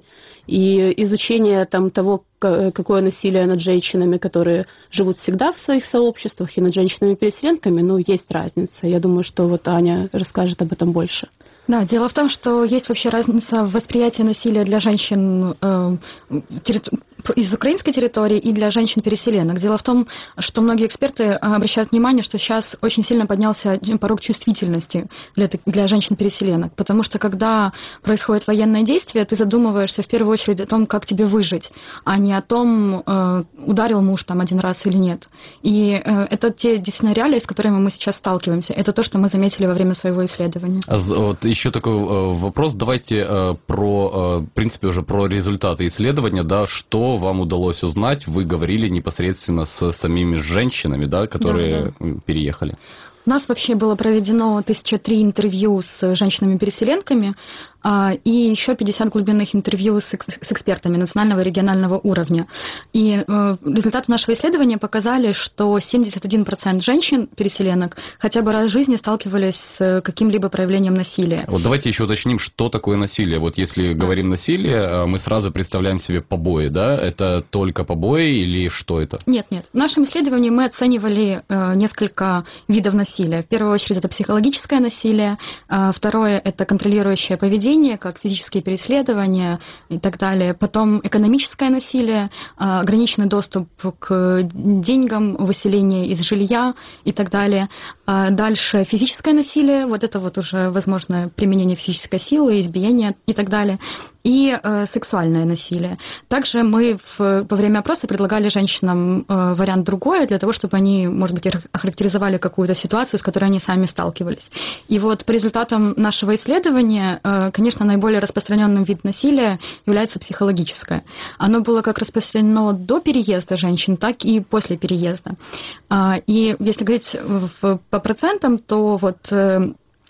Speaker 8: И изучение там, того, какое насилие над женщинами, которые живут всегда в своих сообществах, и над женщинами-переселенками, ну, есть разница. Я думаю, что вот Аня расскажет об этом больше.
Speaker 4: Да, дело в том, что есть вообще разница в восприятии насилия для женщин э, территор... из украинской территории и для женщин-переселенок. Дело в том, что многие эксперты обращают внимание, что сейчас очень сильно поднялся порог чувствительности для, для женщин-переселенок, потому что когда происходит военное действие, ты задумываешься в первую очередь о том, как тебе выжить, а не о том, э, ударил муж там один раз или нет. И э, это те действительно реалии, с которыми мы сейчас сталкиваемся. Это то, что мы заметили во время своего исследования.
Speaker 2: А вот еще такой э, вопрос. Давайте э, про, э, в принципе, уже про результаты исследования, да, что вам удалось узнать? Вы говорили непосредственно с самими женщинами, да, которые да, да. переехали.
Speaker 4: У нас вообще было проведено тысяча три интервью с женщинами-переселенками и еще пятьдесят глубинных интервью с, с экспертами национального и регионального уровня. И э, результаты нашего исследования показали, что семьдесят один процент женщин-переселенок хотя бы раз в жизни сталкивались с каким-либо проявлением насилия.
Speaker 2: Вот давайте еще уточним, что такое насилие. Вот если говорим насилие, мы сразу представляем себе побои, да? Это только побои или что это?
Speaker 4: Нет, нет. В нашем исследовании мы оценивали э, несколько видов насилия. В первую очередь это психологическое насилие, э, второе это контролирующее поведение, как физические преследования и так далее. Потом экономическое насилие, ограниченный доступ к деньгам, выселение из жилья и так далее. Дальше физическое насилие, вот это вот уже возможно применение физической силы, избиение и так далее. И э, сексуальное насилие. Также мы в, во время опроса предлагали женщинам э, вариант другой, для того, чтобы они, может быть, охарактеризовали какую-то ситуацию, с которой они сами сталкивались. И вот по результатам нашего исследования, э, конечно, наиболее распространенным видом насилия является психологическое. Оно было как распространено до переезда женщин, так и после переезда. Э, и если говорить в, по процентам, то вот... Э,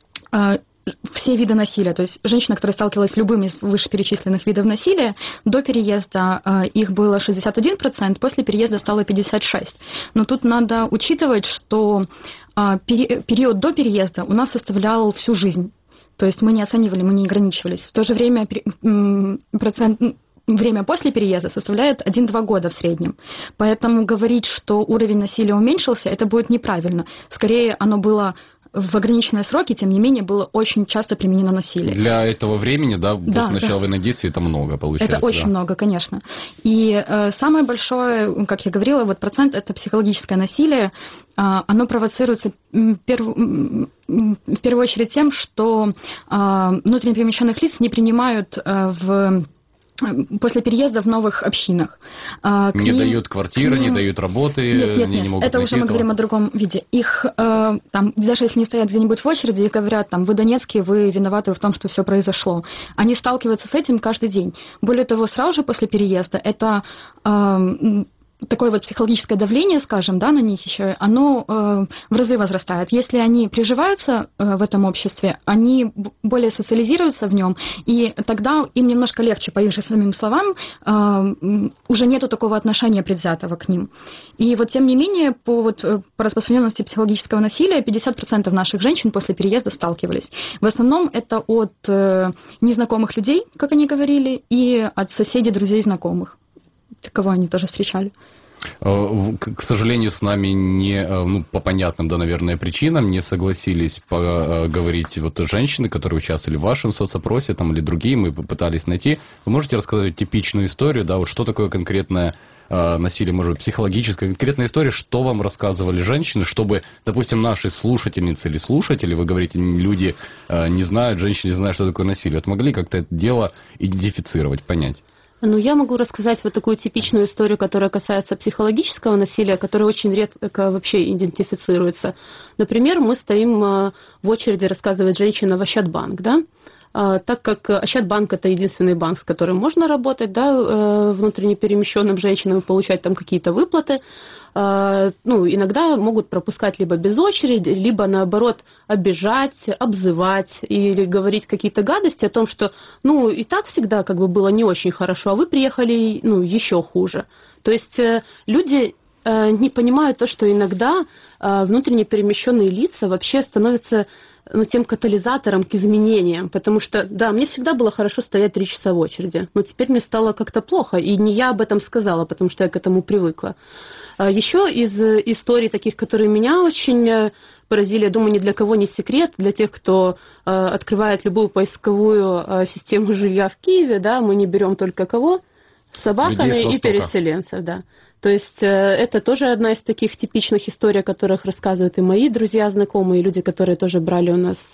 Speaker 4: э, все виды насилия, то есть женщина, которая сталкивалась с любым из вышеперечисленных видов насилия, до переезда э, их было шестьдесят один процент, после переезда стало пятьдесят шесть процентов. Но тут надо учитывать, что э, пери- период до переезда у нас составлял всю жизнь. То есть мы не оценивали, мы не ограничивались. В то же время э, процент... время после переезда составляет один-два года в среднем. Поэтому говорить, что уровень насилия уменьшился, это будет неправильно. Скорее, оно было в ограниченные сроки, тем не менее, было очень часто применено насилие.
Speaker 2: Для этого времени, да,
Speaker 4: да
Speaker 2: после начала
Speaker 4: да.
Speaker 2: военных действий это много, получается.
Speaker 4: Это очень да. много, конечно. И э, самое большое, как я говорила, вот процент, это психологическое насилие. Э, оно провоцируется перв... в первую очередь тем, что э, внутренне перемещенных лиц не принимают э, в... после переезда в новых общинах. К
Speaker 2: не
Speaker 4: ним,
Speaker 2: дают квартиры, ним... не дают работы,
Speaker 4: нет, нет,
Speaker 2: они
Speaker 4: нет.
Speaker 2: не могут
Speaker 4: это уже мы говорим о другом виде. Их, там, даже если они стоят где-нибудь в очереди и говорят, там, вы донецкие, вы виноваты в том, что все произошло. Они сталкиваются с этим каждый день. Более того, сразу же после переезда это... такое вот психологическое давление, скажем, да, на них еще, оно э, в разы возрастает. Если они приживаются э, в этом обществе, они более социализируются в нем, и тогда им немножко легче, по их же самим словам, э, уже нету такого отношения предвзятого к ним. И вот тем не менее, по, вот, по распространенности психологического насилия пятьдесят процентов наших женщин после переезда сталкивались. В основном это от э, незнакомых людей, как они говорили, и от соседей, друзей, знакомых. Кого они тоже встречали.
Speaker 2: К сожалению, с нами не, ну, по понятным, да, наверное, причинам не согласились поговорить вот женщины, которые участвовали в вашем соцопросе, там, или другие, мы попытались найти. Вы можете рассказать типичную историю, да, вот что такое конкретное насилие, может быть, психологическая конкретная история, что вам рассказывали женщины, чтобы, допустим, наши слушательницы или слушатели, вы говорите, люди не знают, женщины не знают, что такое насилие, вот могли как-то это дело идентифицировать, понять?
Speaker 8: Ну, я могу рассказать вот такую типичную историю, которая касается психологического насилия, которая очень редко вообще идентифицируется. Например, мы стоим в очереди, рассказывает женщина в Ощадбанк, да? Так как Ощадбанк – это единственный банк, с которым можно работать, да, внутренне перемещенным женщинам, получать там какие-то выплаты, ну, иногда могут пропускать либо без очереди, либо, наоборот, обижать, обзывать или говорить какие-то гадости о том, что, ну, и так всегда как бы было не очень хорошо, а вы приехали, ну, еще хуже. То есть люди э, не понимают то, что иногда э, внутренне перемещенные лица вообще становятся ну, тем катализатором к изменениям, потому что, да, мне всегда было хорошо стоять три часа в очереди, но теперь мне стало как-то плохо, и не я об этом сказала, потому что я к этому привыкла. Еще из историй таких, которые меня очень поразили, я думаю, ни для кого не секрет, для тех, кто открывает любую поисковую систему жилья в Киеве, да, мы не берем только кого? Собаками и переселенцев, да. То есть это тоже одна из таких типичных историй, о которых рассказывают и мои друзья, знакомые, и люди, которые тоже брали у нас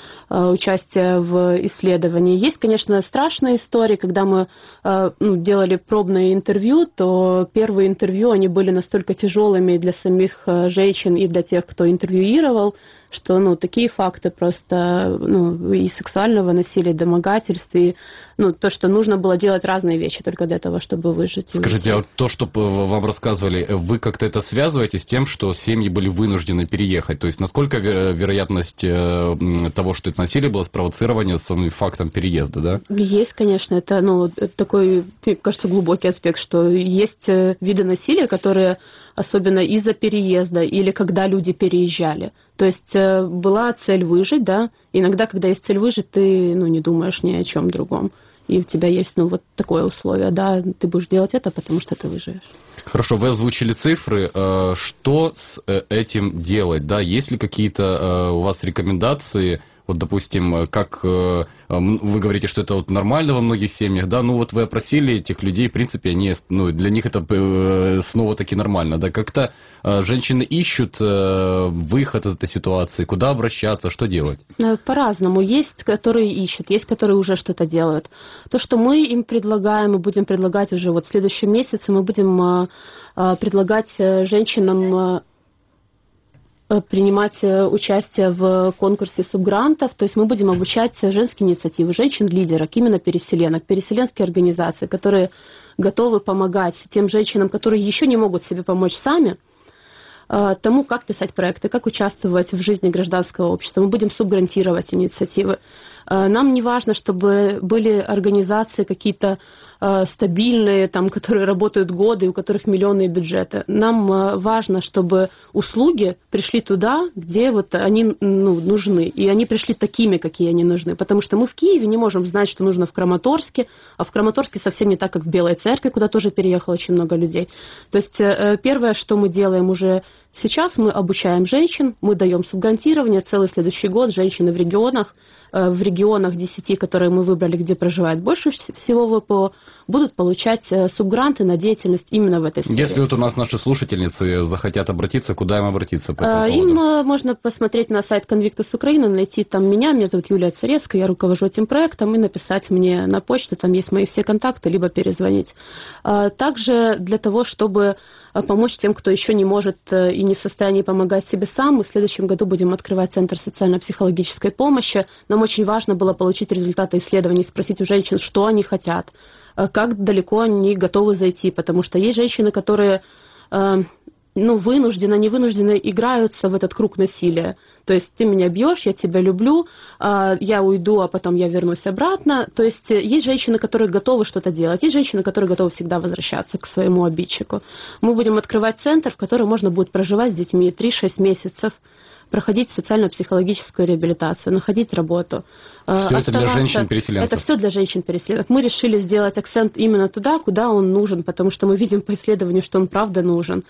Speaker 8: участие в исследовании. Есть, конечно, страшные истории, когда мы ну, делали пробное интервью, то первые интервью, они были настолько тяжелыми для самих женщин и для тех, кто интервьюировал, что ну, такие факты просто ну, и сексуального насилия, и домогательств, и ну, то, что нужно было делать разные вещи только для того, чтобы выжить.
Speaker 2: Скажите, а вот то, что вам рассказывали, вы как-то это связываете с тем, что семьи были вынуждены переехать? То есть насколько вероятность того, что это насилие было спровоцировано самым фактом переезда, да?
Speaker 8: Есть, конечно, это ну, такой, мне кажется, глубокий аспект, что есть виды насилия, которые особенно из-за переезда или когда люди переезжали. То есть была цель выжить, да, иногда, когда есть цель выжить, ты ну, не думаешь ни о чем другом. И у тебя есть ну, вот такое условие, да, ты будешь делать это, потому что ты выживешь.
Speaker 2: Хорошо, вы озвучили цифры. Что с этим делать? Да? Есть ли какие-то у вас рекомендации? Вот, допустим, как вы говорите, что это вот нормально во многих семьях, да, ну вот вы опросили этих людей, в принципе, они, ну, для них это снова-таки нормально, да, как-то женщины ищут выход из этой ситуации, куда обращаться, что делать?
Speaker 8: По-разному. Есть, которые ищут, есть, которые уже что-то делают. То, что мы им предлагаем, мы будем предлагать уже вот в следующем месяце, мы будем предлагать женщинам принимать участие в конкурсе субгрантов, то есть мы будем обучать женские инициативы, женщин-лидерок, именно переселенок, переселенские организации, которые готовы помогать тем женщинам, которые еще не могут себе помочь сами, тому, как писать проекты, как участвовать в жизни гражданского общества. Мы будем субгрантировать инициативы. Нам не важно, чтобы были организации какие-то стабильные, там, которые работают годы, у которых миллионные бюджеты. Нам важно, чтобы услуги пришли туда, где вот они ну, нужны. И они пришли такими, какие они нужны. Потому что мы в Киеве не можем знать, что нужно в Краматорске, а в Краматорске совсем не так, как в Белой Церкви, куда тоже переехало очень много людей. То есть первое, что мы делаем уже сейчас, мы обучаем женщин, мы даем субгрантирование целый следующий год, женщины в регионах, в регионах десяти, которые мы выбрали, где проживает больше всего ВПО, будут получать субгранты на деятельность именно в этой сфере.
Speaker 2: Если вот у нас наши слушательницы захотят обратиться, куда им обратиться по этому
Speaker 8: Им
Speaker 2: поводу?
Speaker 8: Можно посмотреть на сайт Convictus Украины, найти там меня, меня зовут Юлия Царевская, я руковожу этим проектом, и написать мне на почту, там есть мои все контакты, либо перезвонить. Также для того, чтобы помочь тем, кто еще не может и не в состоянии помогать себе сам, мы в следующем году будем открывать Центр социально-психологической помощи. Нам очень важно было получить результаты исследований, спросить у женщин, что они хотят, как далеко они готовы зайти, потому что есть женщины, которые ну, вынужденно, невынужденно играются в этот круг насилия. То есть ты меня бьешь, я тебя люблю, я уйду, а потом я вернусь обратно. То есть есть женщины, которые готовы что-то делать, есть женщины, которые готовы всегда возвращаться к своему обидчику. Мы будем открывать центр, в котором можно будет проживать с детьми три-шесть месяцев, проходить социально-психологическую реабилитацию, находить работу.
Speaker 2: Все это для женщин-переселенцев?
Speaker 8: Это все для женщин-переселенцев. Мы решили сделать акцент именно туда, куда он нужен, потому что мы видим по исследованию, что он правда нужен.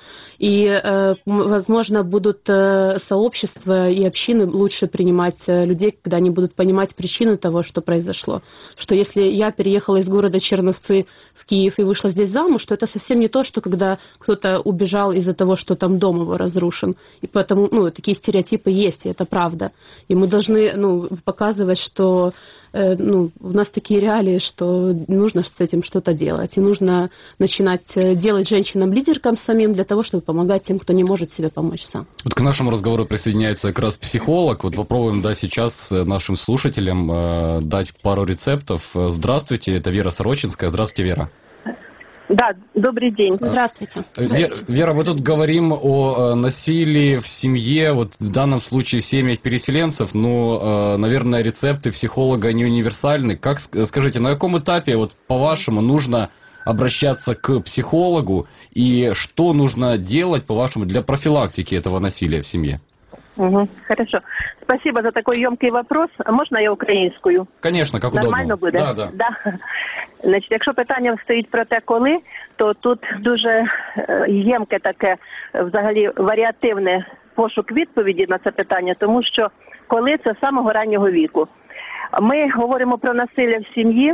Speaker 8: И, возможно, будут сообщества и общины лучше принимать людей, когда они будут понимать причины того, что произошло. Что если я переехала из города Черновцы в Киев и вышла здесь замуж, то это совсем не то, что когда кто-то убежал из-за того, что там дом его разрушен. И поэтому, ну, такие стереотипы есть, и это правда. И мы должны, ну, показывать, что э, ну, у нас такие реалии, что нужно с этим что-то делать. И нужно начинать делать женщинам-лидеркам самим для того, чтобы помогать тем, кто не может себе помочь сам.
Speaker 2: Вот к нашему разговору присоединяется как раз психолог. Вот попробуем, да, сейчас нашим слушателям э, дать пару рецептов. Здравствуйте, это Вера Сорочинская. Здравствуйте, Вера.
Speaker 10: Да, добрый день.
Speaker 8: Здравствуйте.
Speaker 2: Вера, Вера, мы тут говорим о насилии в семье, вот в данном случае в семьях переселенцев, но, наверное, рецепты психолога не универсальны. Как, скажите, на каком этапе, вот по-вашему, нужно обращаться к психологу, и что нужно делать, по-вашему, для профилактики этого насилия в семье?
Speaker 10: Угу, хорошо. Спасибо за такой емкий вопрос. Можна я українською?
Speaker 2: Конечно, как
Speaker 10: Нормально
Speaker 2: удобно.
Speaker 10: буде?
Speaker 2: Да, да.
Speaker 10: Да. Значить, якщо питання стоїть про те, коли, то тут дуже ємке таке, взагалі, варіативне пошук відповіді на це питання, тому що коли це з самого раннього віку. Ми говоримо про насилля в сім'ї,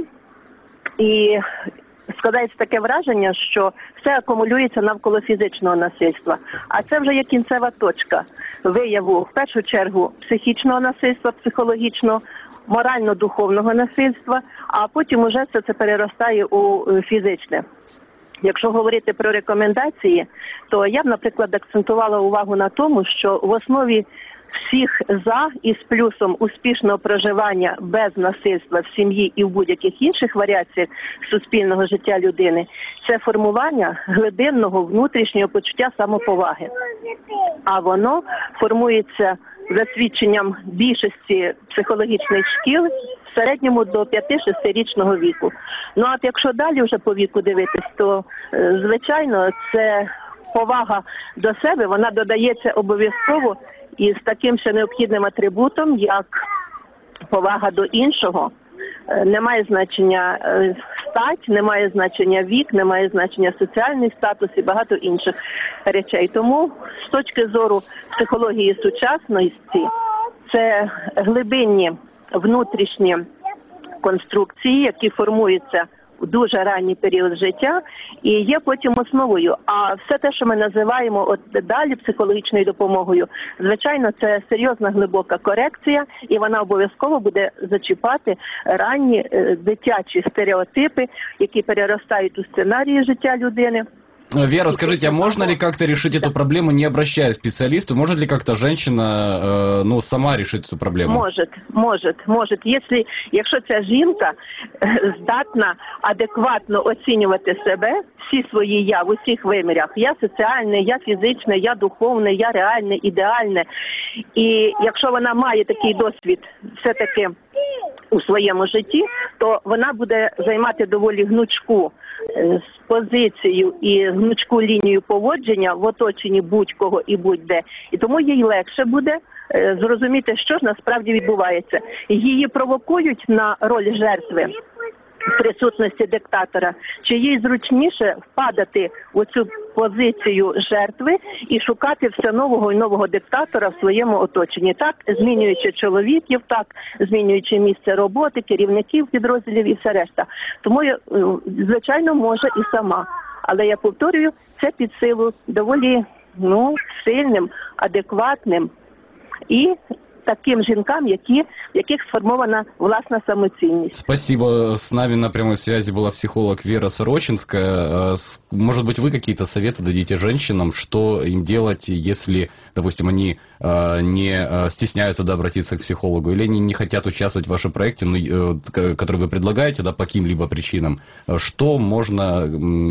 Speaker 10: і складається таке враження, що все акумулюється навколо фізичного насильства. А це вже є кінцева точка вияву, в першу чергу, психічного насильства, психологічного, морально-духовного насильства, а потім уже все це переростає у фізичне. Якщо говорити про рекомендації, то я б, наприклад, акцентувала увагу на тому, що в основі всіх за і з плюсом успішного проживання без насильства в сім'ї і в будь-яких інших варіаціях суспільного життя людини – це формування глибинного внутрішнього почуття самоповаги. А воно формується за свідченням більшості психологічних шкіл в середньому до п'яти-шестирічного віку. Ну а якщо далі вже по віку дивитись, то, звичайно, це повага до себе, вона додається обов'язково і з таким ще необхідним атрибутом, як повага до іншого. Немає значення стать, немає значення вік, немає значення соціальний статус і багато інших речей. Тому з точки зору психології сучасності це глибинні внутрішні конструкції, які формуються в дуже ранній період життя і є потім основою. А все те, що ми називаємо от далі психологічною допомогою, звичайно, це серйозна глибока корекція, і вона обов'язково буде зачіпати ранні е, дитячі стереотипи, які переростають у сценарії життя людини.
Speaker 2: Вера, скажите, а можно ли как-то решить эту проблему, не обращаясь к специалисту? Может ли как-то женщина э, ну, сама решить эту проблему?
Speaker 10: Может, может, может. Если, якщо ця жінка здатна адекватно оцінювати себе, всі свої я в усіх вимірах. Я соціальне, я фізичне, я духовне, я реальне, ідеальне. І якщо вона має такий досвід все-таки у своєму житті, то вона буде займати доволі гнучку позицію і гнучку лінію поводження в оточенні будь-кого і будь-де. І тому їй легше буде е, зрозуміти, що ж насправді відбувається. Її провокують на роль жертви в присутності диктатора, чи їй зручніше впадати у цю позицію жертви і шукати все нового і нового диктатора в своєму оточенні. Так, змінюючи чоловіків, так, змінюючи місце роботи, керівників підрозділів і все решта. Тому, звичайно, може і сама. Але я повторюю, це під силу доволі ну, сильним, адекватним і таким жінкам, які, в яких сформована власна самоцінність.
Speaker 2: Спасибо. С нами на прямой связи была психолог Вера Сорочинская. Может быть, вы какие-то советы дадите женщинам, что им делать, если, допустим, они не стесняются да, обратиться к психологу, или они не хотят участвовать в вашем проекте, ну, который вы предлагаете, да, по каким-либо причинам. Что можно,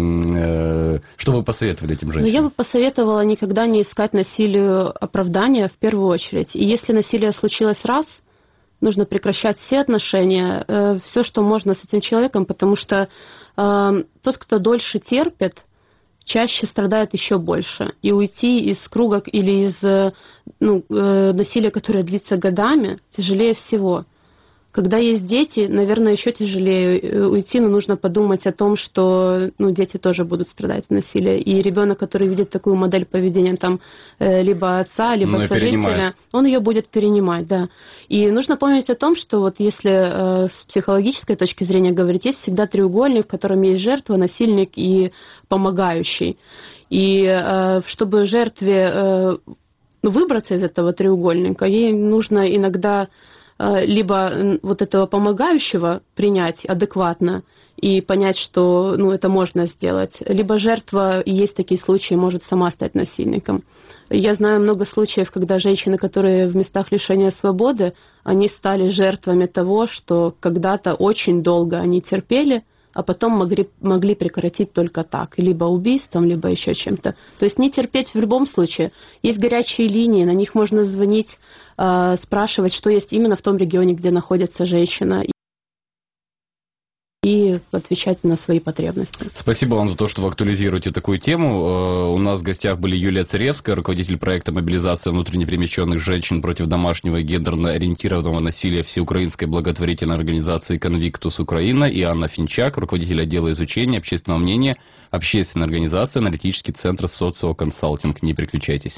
Speaker 2: что вы посоветовали этим женщинам?
Speaker 8: Ну, я бы посоветовала никогда не искать насилию оправдания в первую очередь. И если насилие случилось раз, нужно прекращать все отношения, э, все, что можно с этим человеком, потому что э, тот, кто дольше терпит, чаще страдает еще больше. И уйти из круга или из ну, э, насилия, которое длится годами, тяжелее всего. Когда есть дети, наверное, еще тяжелее уйти, но нужно подумать о том, что ну, дети тоже будут страдать от насилия. И ребенок, который видит такую модель поведения там, либо отца, либо ну, сожителя, он ее будет перенимать. Да. И нужно помнить о том, что вот если э, с психологической точки зрения говорить, есть всегда треугольник, в котором есть жертва, насильник и помогающий. И э, чтобы жертве э, выбраться из этого треугольника, ей нужно иногда либо вот этого помогающего принять адекватно и понять, что ну, это можно сделать, либо жертва, и есть такие случаи, может сама стать насильником. Я знаю много случаев, когда женщины, которые в местах лишения свободы, они стали жертвами того, что когда-то очень долго они терпели, а потом могли, могли прекратить только так, либо убийством, либо еще чем-то. То есть не терпеть в любом случае. Есть горячие линии, на них можно звонить, э, спрашивать, что есть именно в том регионе, где находится женщина. И отвечать на свои потребности.
Speaker 2: Спасибо вам за то, что вы актуализируете такую тему. У нас в гостях были Юлия Царевская, руководитель проекта «Мобилизация внутренне перемещенных женщин против домашнего и гендерно-ориентированного насилия всеукраинской благотворительной организации «Конвиктус Украина», и Анна Финчак, руководитель отдела изучения общественного мнения общественной организации «Аналитический центр социоконсалтинг». Не переключайтесь.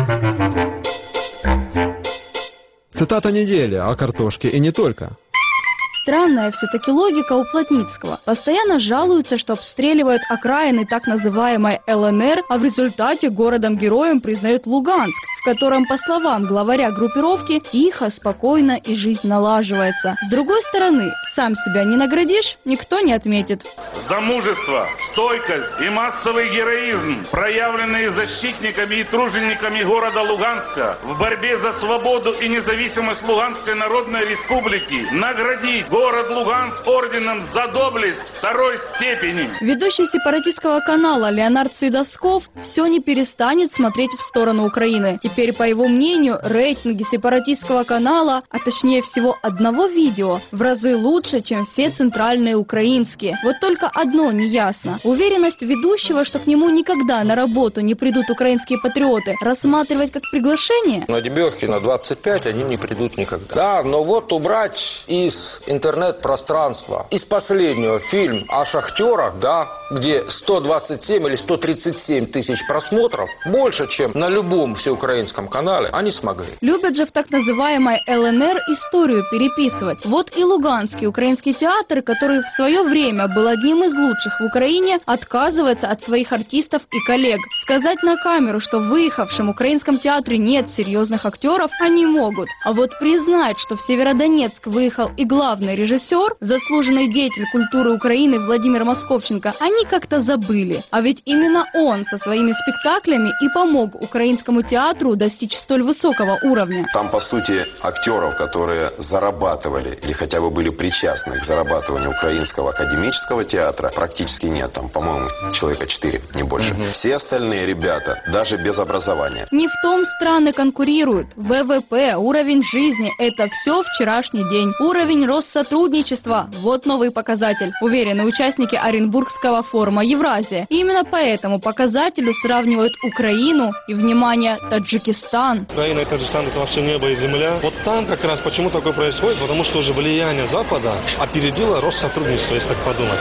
Speaker 11: Цитата недели о картошке и не только.
Speaker 1: Странная все-таки логика у Плотницкого. Постоянно жалуются, что обстреливают окраины так называемой эл эн эр, а в результате городом-героем признают Луганск, в котором, по словам главаря группировки, тихо, спокойно и жизнь налаживается. С другой стороны, сам себя не наградишь, никто не отметит.
Speaker 12: За мужество, стойкость и массовый героизм, проявленные защитниками и тружениками города Луганска в борьбе за свободу и независимость Луганской Народной Республики, наградить город Луганск орденом за доблесть второй степени.
Speaker 1: Ведущий сепаратистского канала Леонард Свидовсков все не перестанет смотреть в сторону Украины. Теперь, по его мнению, рейтинги сепаратистского канала, а точнее всего одного видео, в разы лучше, чем все центральные украинские. Вот только одно неясно. Уверенность ведущего, что к нему никогда на работу не придут украинские патриоты, рассматривать как приглашение?
Speaker 13: На Дебелке на двадцать пять они не придут никогда. Да, но вот убрать из интернет-пространства, из последнего фильм о шахтерах, да, где сто двадцать семь или сто тридцать семь тысяч просмотров, больше, чем на любом всеукраинском канале, они смогли.
Speaker 1: Любят же в так называемой эл эн эр историю переписывать. Вот и Луганский украинский театр, который в свое время был одним из лучших в Украине, отказывается от своих артистов и коллег. Сказать на камеру, что в выехавшем украинском театре нет серьезных актеров, они могут. А вот признать, что в Северодонецк выехал и главный режиссер, заслуженный деятель культуры Украины Владимир Московченко, они как-то забыли. А ведь именно он со своими спектаклями и помог украинскому театру достичь столь высокого уровня.
Speaker 15: Там, по сути, актеров, которые зарабатывали или хотя бы были причастны к зарабатыванию украинского академического театра, практически нет. Там, по-моему, человека четыре, не больше. Угу. Все остальные ребята, даже без образования.
Speaker 1: Не в том страны конкурируют. вэ вэ пэ, уровень жизни – это все вчерашний день. Уровень Россотрудничества – вот новый показатель. Уверены участники Оренбургского форума «Евразия». И именно по этому показателю сравнивают Украину и, внимание, Таджикистан.
Speaker 25: Украина и Таджикистан – это вообще небо и земля. Вот там как раз почему такое происходит, потому что уже влияние Запада опередило Россотрудничество, если так подумать.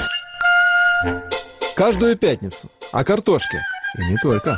Speaker 11: Каждую пятницу о картошке и не только.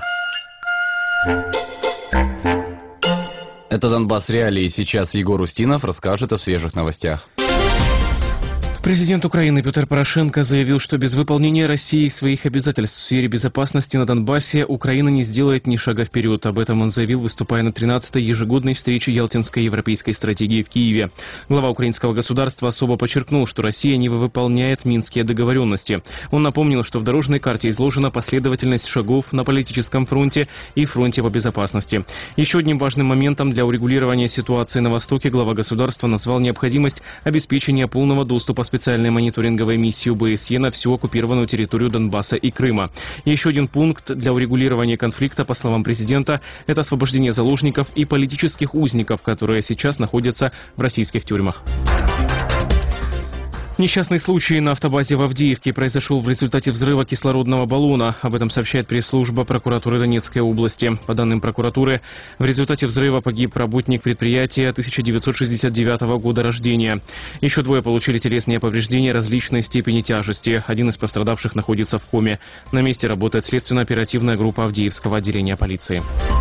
Speaker 2: Это «Донбасс Реалии». Сейчас Егор Устинов расскажет о свежих новостях.
Speaker 9: Президент Украины Петр Порошенко заявил, что без выполнения Россией своих обязательств в сфере безопасности на Донбассе Украина не сделает ни шага вперед. Об этом он заявил, выступая на тринадцатой ежегодной встрече Ялтинской европейской стратегии в Киеве. Глава украинского государства особо подчеркнул, что Россия не выполняет минские договоренности. Он напомнил, что в дорожной карте изложена последовательность шагов на политическом фронте и фронте по безопасности. Еще одним важным моментом для урегулирования ситуации на Востоке глава государства назвал необходимость обеспечения полного доступа специальной мониторинговой миссии о бэ эс е на всю оккупированную территорию Донбасса и Крыма. Еще один пункт для урегулирования конфликта, по словам президента, это освобождение заложников и политических узников, которые сейчас находятся в российских тюрьмах. Несчастный случай на автобазе в Авдеевке произошел в результате взрыва кислородного баллона. Об этом сообщает пресс-служба прокуратуры Донецкой области. По данным прокуратуры, в результате взрыва погиб работник предприятия тысяча девятьсот шестьдесят девятого года рождения. Еще двое получили телесные повреждения различной степени тяжести. Один из пострадавших находится в коме. На месте работает следственно-оперативная группа Авдеевского отделения полиции.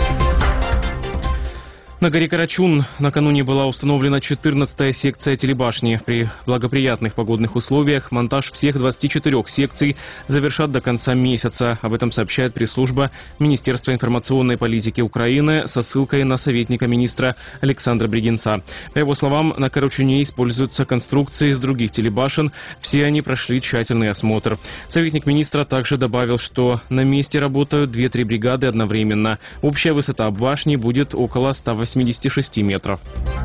Speaker 9: На горе Карачун накануне была установлена четырнадцатая секция телебашни. При благоприятных погодных условиях монтаж всех двадцати четырёх секций завершат до конца месяца. Об этом сообщает пресс-служба Министерства информационной политики Украины со ссылкой на советника министра Александра Бригинца. По его словам, на Карачуне используются конструкции из других телебашен. Все они прошли тщательный осмотр. Советник министра также добавил, что на месте работают две-три бригады одновременно. Общая высота башни будет около ста восьмидесяти шести метров.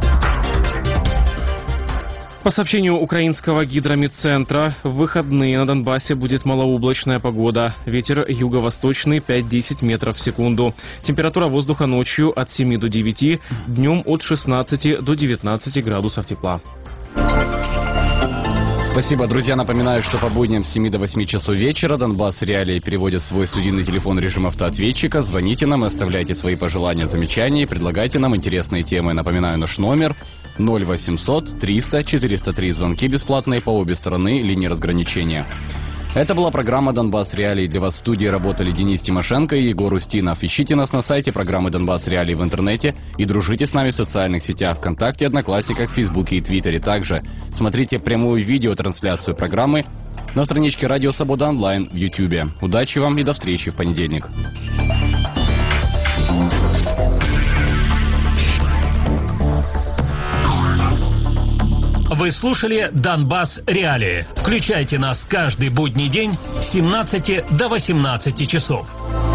Speaker 9: По сообщению украинского гидрометцентра, в выходные на Донбассе будет малооблачная погода. Ветер юго-восточный пять-десять метров в секунду. Температура воздуха ночью от семи до девяти, днем от шестнадцати до девятнадцати градусов тепла.
Speaker 2: Спасибо, друзья. Напоминаю, что по будням с семи до восьми часов вечера Донбасс Реалии переводит свой студийный телефон в режим автоответчика. Звоните нам и оставляйте свои пожелания, замечания, предлагайте нам интересные темы. Напоминаю, наш номер ноль восемьсот триста четыреста три. Звонки бесплатные по обе стороны линии разграничения. Это была программа «Донбасс Реалии». Для вас в студии работали Денис Тимошенко и Егор Устинов. Ищите нас на сайте программы «Донбасс Реалии» в интернете и дружите с нами в социальных сетях ВКонтакте, Одноклассниках, Фейсбуке и Твиттере. Также смотрите прямую видеотрансляцию программы на страничке «Радио Свобода Онлайн» в Ютьюбе. Удачи вам и до встречи в понедельник.
Speaker 3: Вы слушали «Донбасс Реалии». Включайте нас каждый будний день с семнадцати до восемнадцати часов.